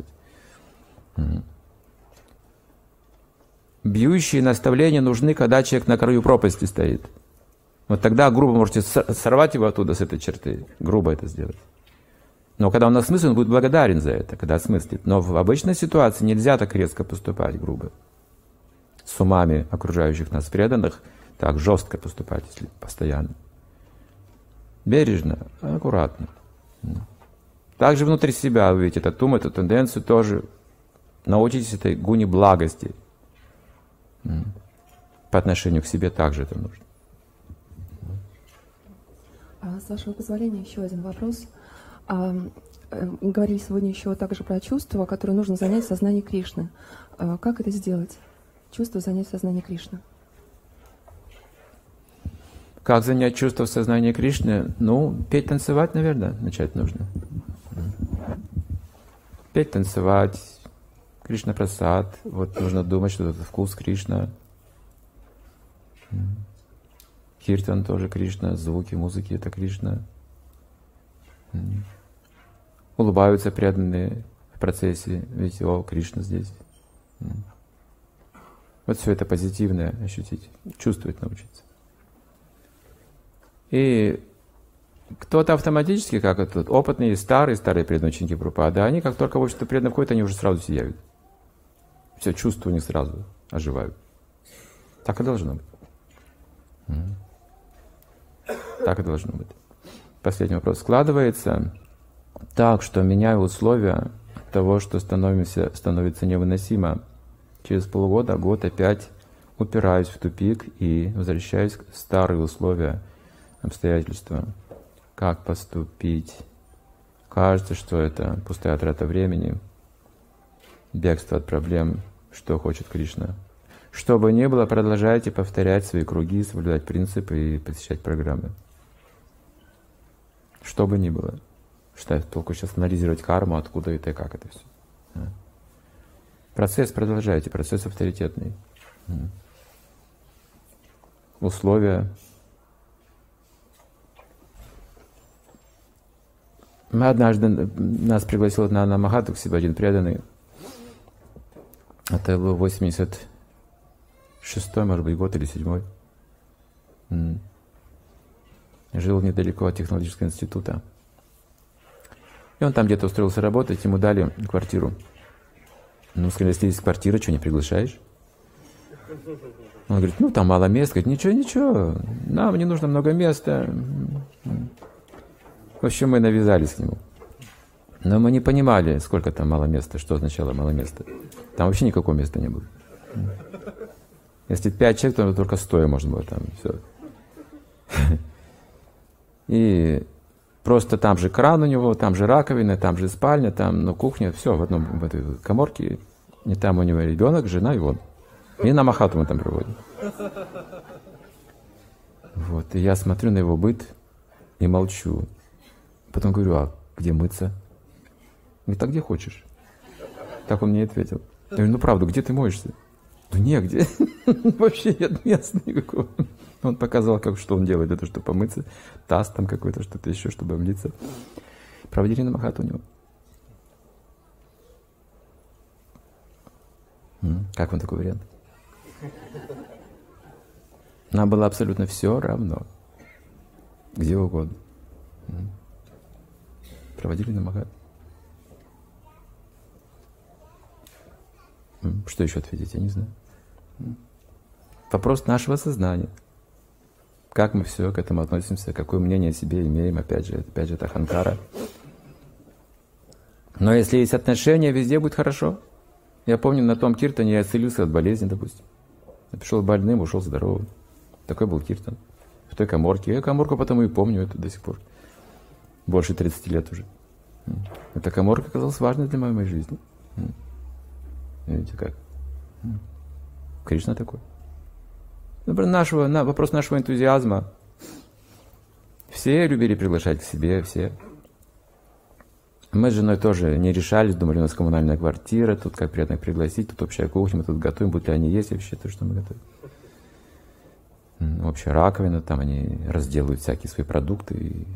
Бьющие наставления нужны, когда человек на краю пропасти стоит. Вот тогда грубо можете сорвать его оттуда с этой черты. Грубо это сделать. Но когда он осмыслит, он будет благодарен за это, когда осмыслит. Но в обычной ситуации нельзя так резко поступать, грубо. С умами окружающих нас преданных так жестко поступать, если постоянно. Бережно, аккуратно. Также внутри себя вы видите этот ум, эту тенденцию тоже. Научитесь этой гуне благости. По отношению к себе также это нужно. С вашего позволения, еще один вопрос. А, мы говорили сегодня еще также про чувства, которые нужно занять в сознании Кришны. А, как это сделать? Чувство занять в сознании Кришны. Как занять чувство в сознании Кришны? Ну, петь, танцевать, наверное, начать нужно. Петь, танцевать, Кришна Прасад. Вот нужно думать, что это вкус Кришна. Киртан тоже Кришна, звуки, музыки — это Кришна. Улыбаются преданные в процессе, ведь о, Кришна здесь. Вот все это позитивное ощутить, чувствовать научиться. И кто-то автоматически, как это, опытные, старые, старые преданные ученики Прабхупады, они как только в общество преданных входят, они уже сразу сияют. Все чувства у них сразу оживают. Так и должно быть. Так и должно быть. Последний вопрос. Складывается так, что меняя условия того, что становимся, становится невыносимо. Через полгода, год опять упираюсь в тупик и возвращаюсь в старые условия, обстоятельства. Как поступить? Кажется, что это пустая трата времени, бегство от проблем, что хочет Кришна. Что бы ни было, продолжайте повторять свои круги, соблюдать принципы и посещать программы. Что бы ни было. Что толку сейчас анализировать карму, откуда это и как это все. Процесс продолжайте, процесс авторитетный. Условия. Мы однажды, нас пригласил на, на Махату к себе один преданный. Это был восемьдесят шестой, может быть, год или седьмой. Жил недалеко от технологического института. И он там где-то устроился работать, ему дали квартиру. Ну, сказали, если есть квартира, что не приглашаешь? Он говорит, ну там мало мест. Говорит, ничего, ничего, нам не нужно много места. В общем, мы навязались к нему. Но мы не понимали, сколько там мало места, что означало мало места. Там вообще никакого места не было. Если пять человек, то только стоя можно было там. Все. И просто там же кран у него, там же раковина, там же спальня, там ну, кухня, все в одном в этой каморке. И там у него ребенок, жена и он. И на Махату мы там проводим. Вот. И я смотрю на его быт и молчу. Потом говорю, а где мыться? Он говорит, а где хочешь? Так он мне ответил. Я говорю, ну правда, где ты моешься? Ну негде. Вообще нет места никакого. Он показал, как, что он делает для того, чтобы помыться. Таз там какой-то, что-то еще, чтобы омлиться. Проводили на Махату у него. Как вам такой вариант? Нам было абсолютно все равно. Где угодно. Проводили на Махату. Что еще ответить, я не знаю. Вопрос нашего сознания. Как мы все к этому относимся, какое мнение о себе имеем, опять же, опять же, это аханкара. Но если есть отношения, везде будет хорошо. Я помню, на том киртане я исцелился от болезни, допустим. Я пришел больным, ушел здоровым. Такой был киртан. В той каморке. Я каморку потому и помню это до сих пор. Больше тридцати лет уже. Эта каморка оказалась важной для моей жизни. Видите как? Кришна такой. Например, нашего, на, вопрос нашего энтузиазма. Все Все любили приглашать к себе, все. Мы с женой тоже не решались, думали, у нас коммунальная квартира, тут как приятно пригласить, тут общая кухня, мы тут готовим, будут ли они есть вообще то, что мы готовим. Общая раковина, там они разделывают всякие свои продукты. И...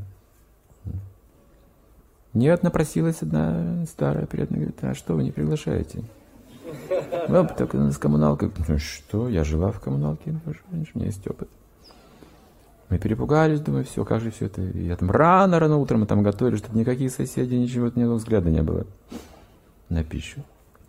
Нет, напросилась одна старая приятная, говорит, а что вы не приглашаете? Ну, только у нас коммуналка. Ну что, я жила в коммуналке, у меня есть опыт. Мы перепугались, думаю, все, как же все это. Я там рано-рано утром мы там готовили, чтобы никаких соседей, ничего, ни одного взгляда не было на пищу.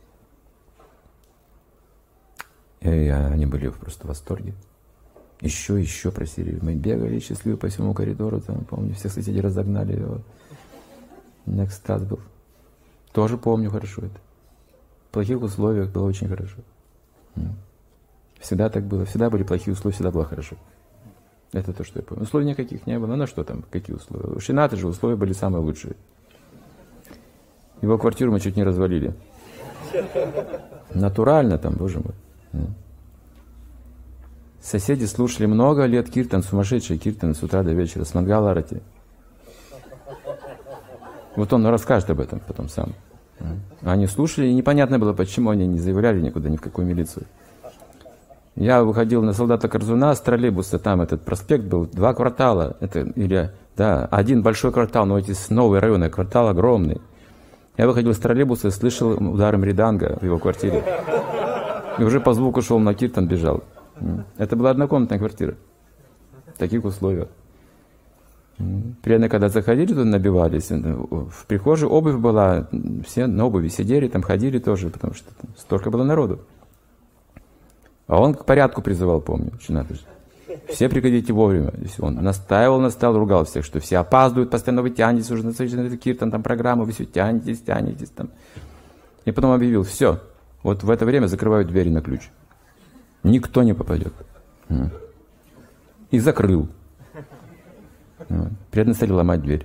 И они были просто в восторге. Еще, еще просили. Мы бегали счастливы по всему коридору, там, помню, всех соседей разогнали его. Экстаз был. Тоже помню хорошо это. В плохих условиях было очень хорошо. Всегда так было. Всегда были плохие условия, всегда было хорошо. Это то, что я помню. Условий никаких не было. Ну что там, какие условия? У Шината же условия были самые лучшие. Его квартиру мы чуть не развалили. Натурально там, боже мой. Соседи слушали много лет киртан, сумасшедший киртан с утра до вечера, с Мангала Арати. Вот он расскажет об этом потом сам. Они слушали, и непонятно было, почему они не заявляли никуда, ни в какую милицию. Я выходил на солдата Корзуна с троллейбуса, там этот проспект был, два квартала, это, или, да, один большой квартал, но эти новые районы, квартал огромный. Я выходил с троллейбуса и слышал удары мриданга в его квартире. И уже по звуку шел на киртан, бежал. Это была однокомнатная квартира. В таких условиях. Примерно, когда заходили, туда набивались. В прихожей обувь была, все на обуви сидели, там ходили тоже, потому что там столько было народу. А он к порядку призывал, помню, что надо же. Все приходите вовремя. Он настаивал, настаивал, ругал всех, что все опаздывают, постоянно вы тянетесь уже на следующий киртан, там программы, вы все тянетесь, тянетесь там. И потом объявил, все, вот в это время закрывают двери на ключ. Никто не попадет. И закрыл. Приятно стали ломать дверь.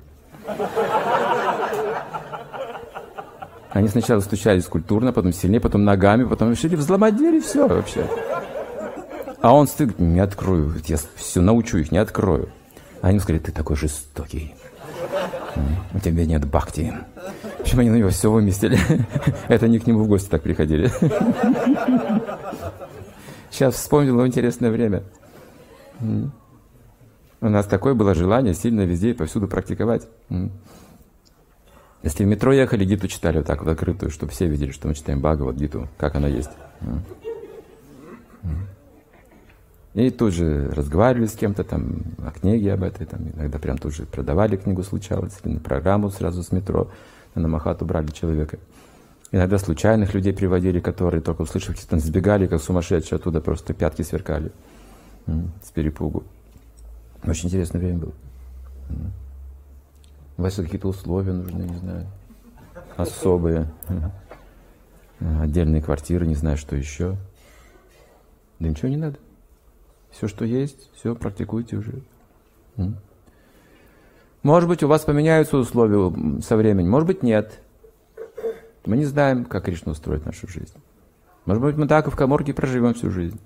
Они сначала стучались культурно, потом сильнее, потом ногами, потом решили взломать дверь и все вообще. А он стыд, не открою, я все научу их, не открою. А они сказали, ты такой жестокий, у тебя нет бхакти. В общем, они на него все выместили. Это они к нему в гости так приходили. Сейчас вспомнил, но интересное время. У нас такое было желание сильно везде и повсюду практиковать. Если в метро ехали, гиту читали вот так вот открытую, чтобы все видели, что мы читаем Бхагават гиту, как она есть. И тут же разговаривали с кем-то там о книге об этой, там, иногда прям тут же продавали книгу, случалось, или на программу сразу с метро, на Махату брали человека. Иногда случайных людей приводили, которые, только услышав киртан, сбегали, как сумасшедшие, оттуда просто пятки сверкали с перепугу. Очень интересное время было. У вас какие-то условия нужны, не знаю, особые, отдельные квартиры, не знаю, что еще. Да ничего не надо. Все, что есть, все практикуйте уже. Может быть, у вас поменяются условия со временем, может быть, нет. Мы не знаем, как Кришна устроит нашу жизнь. Может быть, мы так и в каморке проживем всю жизнь.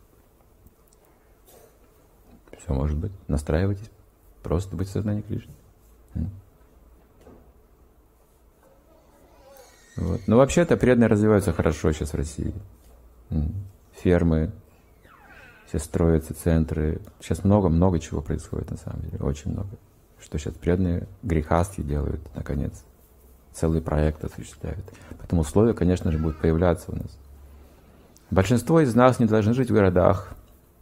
Все может быть. Настраивайтесь. Просто быть в сознании Кришны. Вот. Но вообще-то преданные развиваются хорошо сейчас в России. Фермы, все строятся, центры. Сейчас много-много чего происходит на самом деле. Очень много. Что сейчас преданные грехастхи делают, наконец. Целый проект осуществляют. Поэтому условия, конечно же, будут появляться у нас. Большинство из нас не должны жить в городах.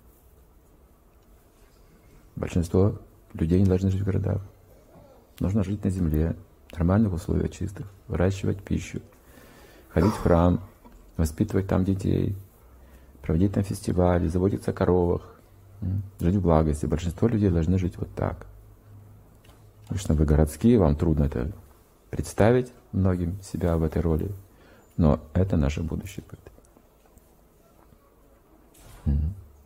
Большинство людей не должны жить в городах. Нужно жить на земле, в нормальных условиях чистых, выращивать пищу, ходить в храм, воспитывать там детей, проводить там фестивали, заботиться о коровах, жить в благости. Большинство людей должны жить вот так. Конечно, вы городские, вам трудно это представить многим себя в этой роли, но это наше будущее будет.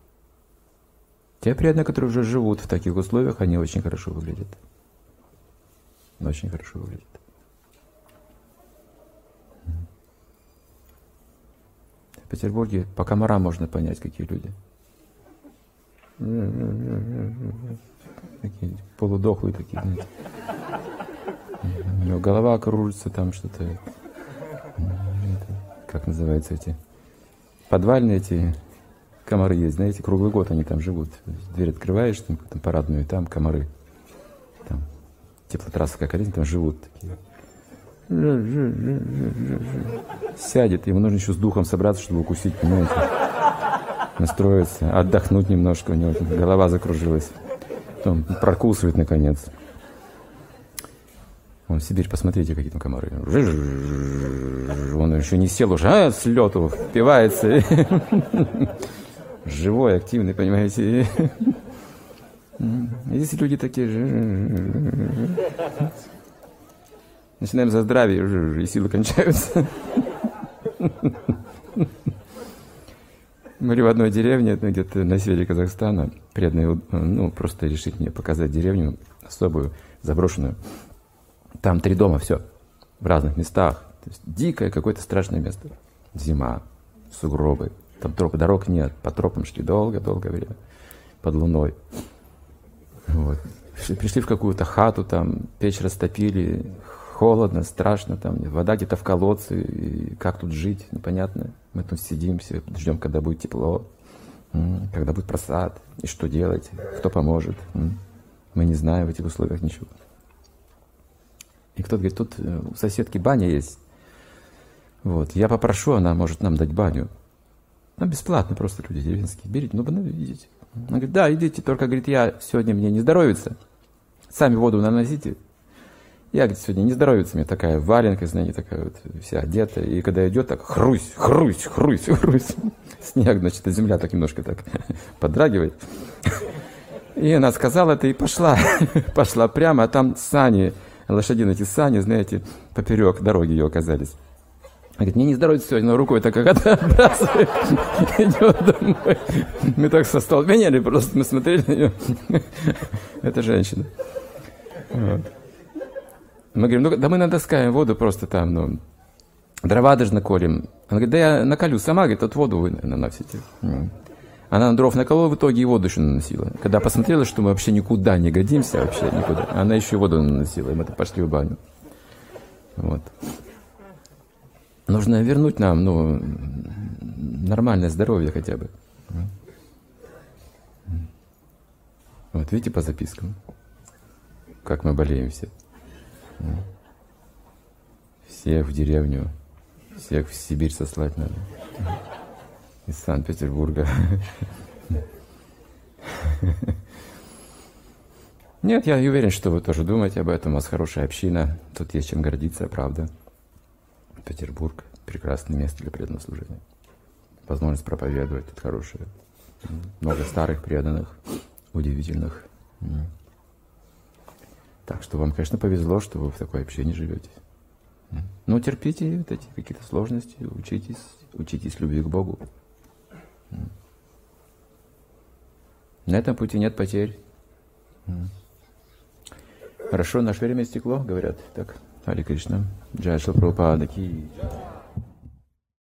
Те преданные, которые уже живут в таких условиях, они очень хорошо выглядят. Очень хорошо выглядят. В Петербурге по комарам можно понять, какие люди. такие полудохлые такие, знаете. У него голова кружится, там что-то, это, как называются эти, подвальные эти комары есть, знаете, круглый год они там живут. Дверь открываешь, там, там парадную, и там комары. Там теплотрасса как один, там живут такие. Сядет, ему нужно еще с духом собраться, чтобы укусить, понимаете? Настроиться, отдохнуть немножко, у него голова закружилась. Потом прокусывает наконец. Вон в Сибирь, посмотрите, какие там комары. Он еще не сел уже, а с лету впивается. Живой, активный, понимаете. Здесь люди такие же. Начинаем за здравие, и силы кончаются. Мы были в одной деревне, где-то на севере Казахстана. Преданные, ну, просто решили мне показать деревню особую, заброшенную. Там три дома, все, в разных местах. То есть дикое какое-то страшное место. Зима, сугробы, там тропы, дорог нет. По тропам шли долго-долго время, под луной. Вот. Пришли в какую-то хату, там печь растопили, холодно, страшно, там вода где-то в колодце, и как тут жить, непонятно. Мы тут сидим, все ждем, когда будет тепло, когда будет просад, и что делать, кто поможет. Мы не знаем в этих условиях ничего. И кто-то говорит, тут у соседки баня есть. Вот, я попрошу, она может нам дать баню. Нам бесплатно, просто люди деревенские. Берите, ну, ну идите. Он говорит, да, идите, только, говорит, я сегодня мне не здоровится. Сами воду наносите. Я, говорит, сегодня не здоровится, мне такая валенка, знаете, такая вот вся одета. И когда идет, так хрусь, хрусь, хрусь, хрусь. Снег, значит, земля так немножко так подрагивает. И она сказала это и пошла. Пошла прямо, а там сани, лошадиные эти сани, знаете, поперек дороги ее оказались. Она говорит, мне не здоровится сегодня, но рукой так как отбрасывает, идет домой. Мы так со столбенели просто, мы смотрели на нее. Это женщина. Вот. Мы говорим, ну да мы натаскаем воду просто там, ну, дрова даже наколем. Она говорит, да я наколю сама, говорит, от воду вы наносите. Она дров наколола, в итоге и воду еще наносила. Когда посмотрела, что мы вообще никуда не годимся, вообще никуда, она еще и воду наносила, и мы пошли в баню. Вот. Нужно вернуть нам, ну, нормальное здоровье хотя бы. Вот, видите по запискам, как мы болеем все. Всех в деревню, всех в Сибирь сослать надо. Из Санкт-Петербурга. Нет, я уверен, что вы тоже думаете об этом. У вас хорошая община. Тут есть чем гордиться, правда. Петербург – прекрасное место для преданного служения. Возможность проповедовать тут хорошая. Много старых преданных, удивительных. Так что вам, конечно, повезло, что вы в такой общине живете. Но терпите вот эти какие-то сложности, учитесь, учитесь любви к Богу. На этом пути нет потерь. Хорошо, наше время истекло, говорят. Так, Харе Кришна. Джай Шила Прабхупада ки.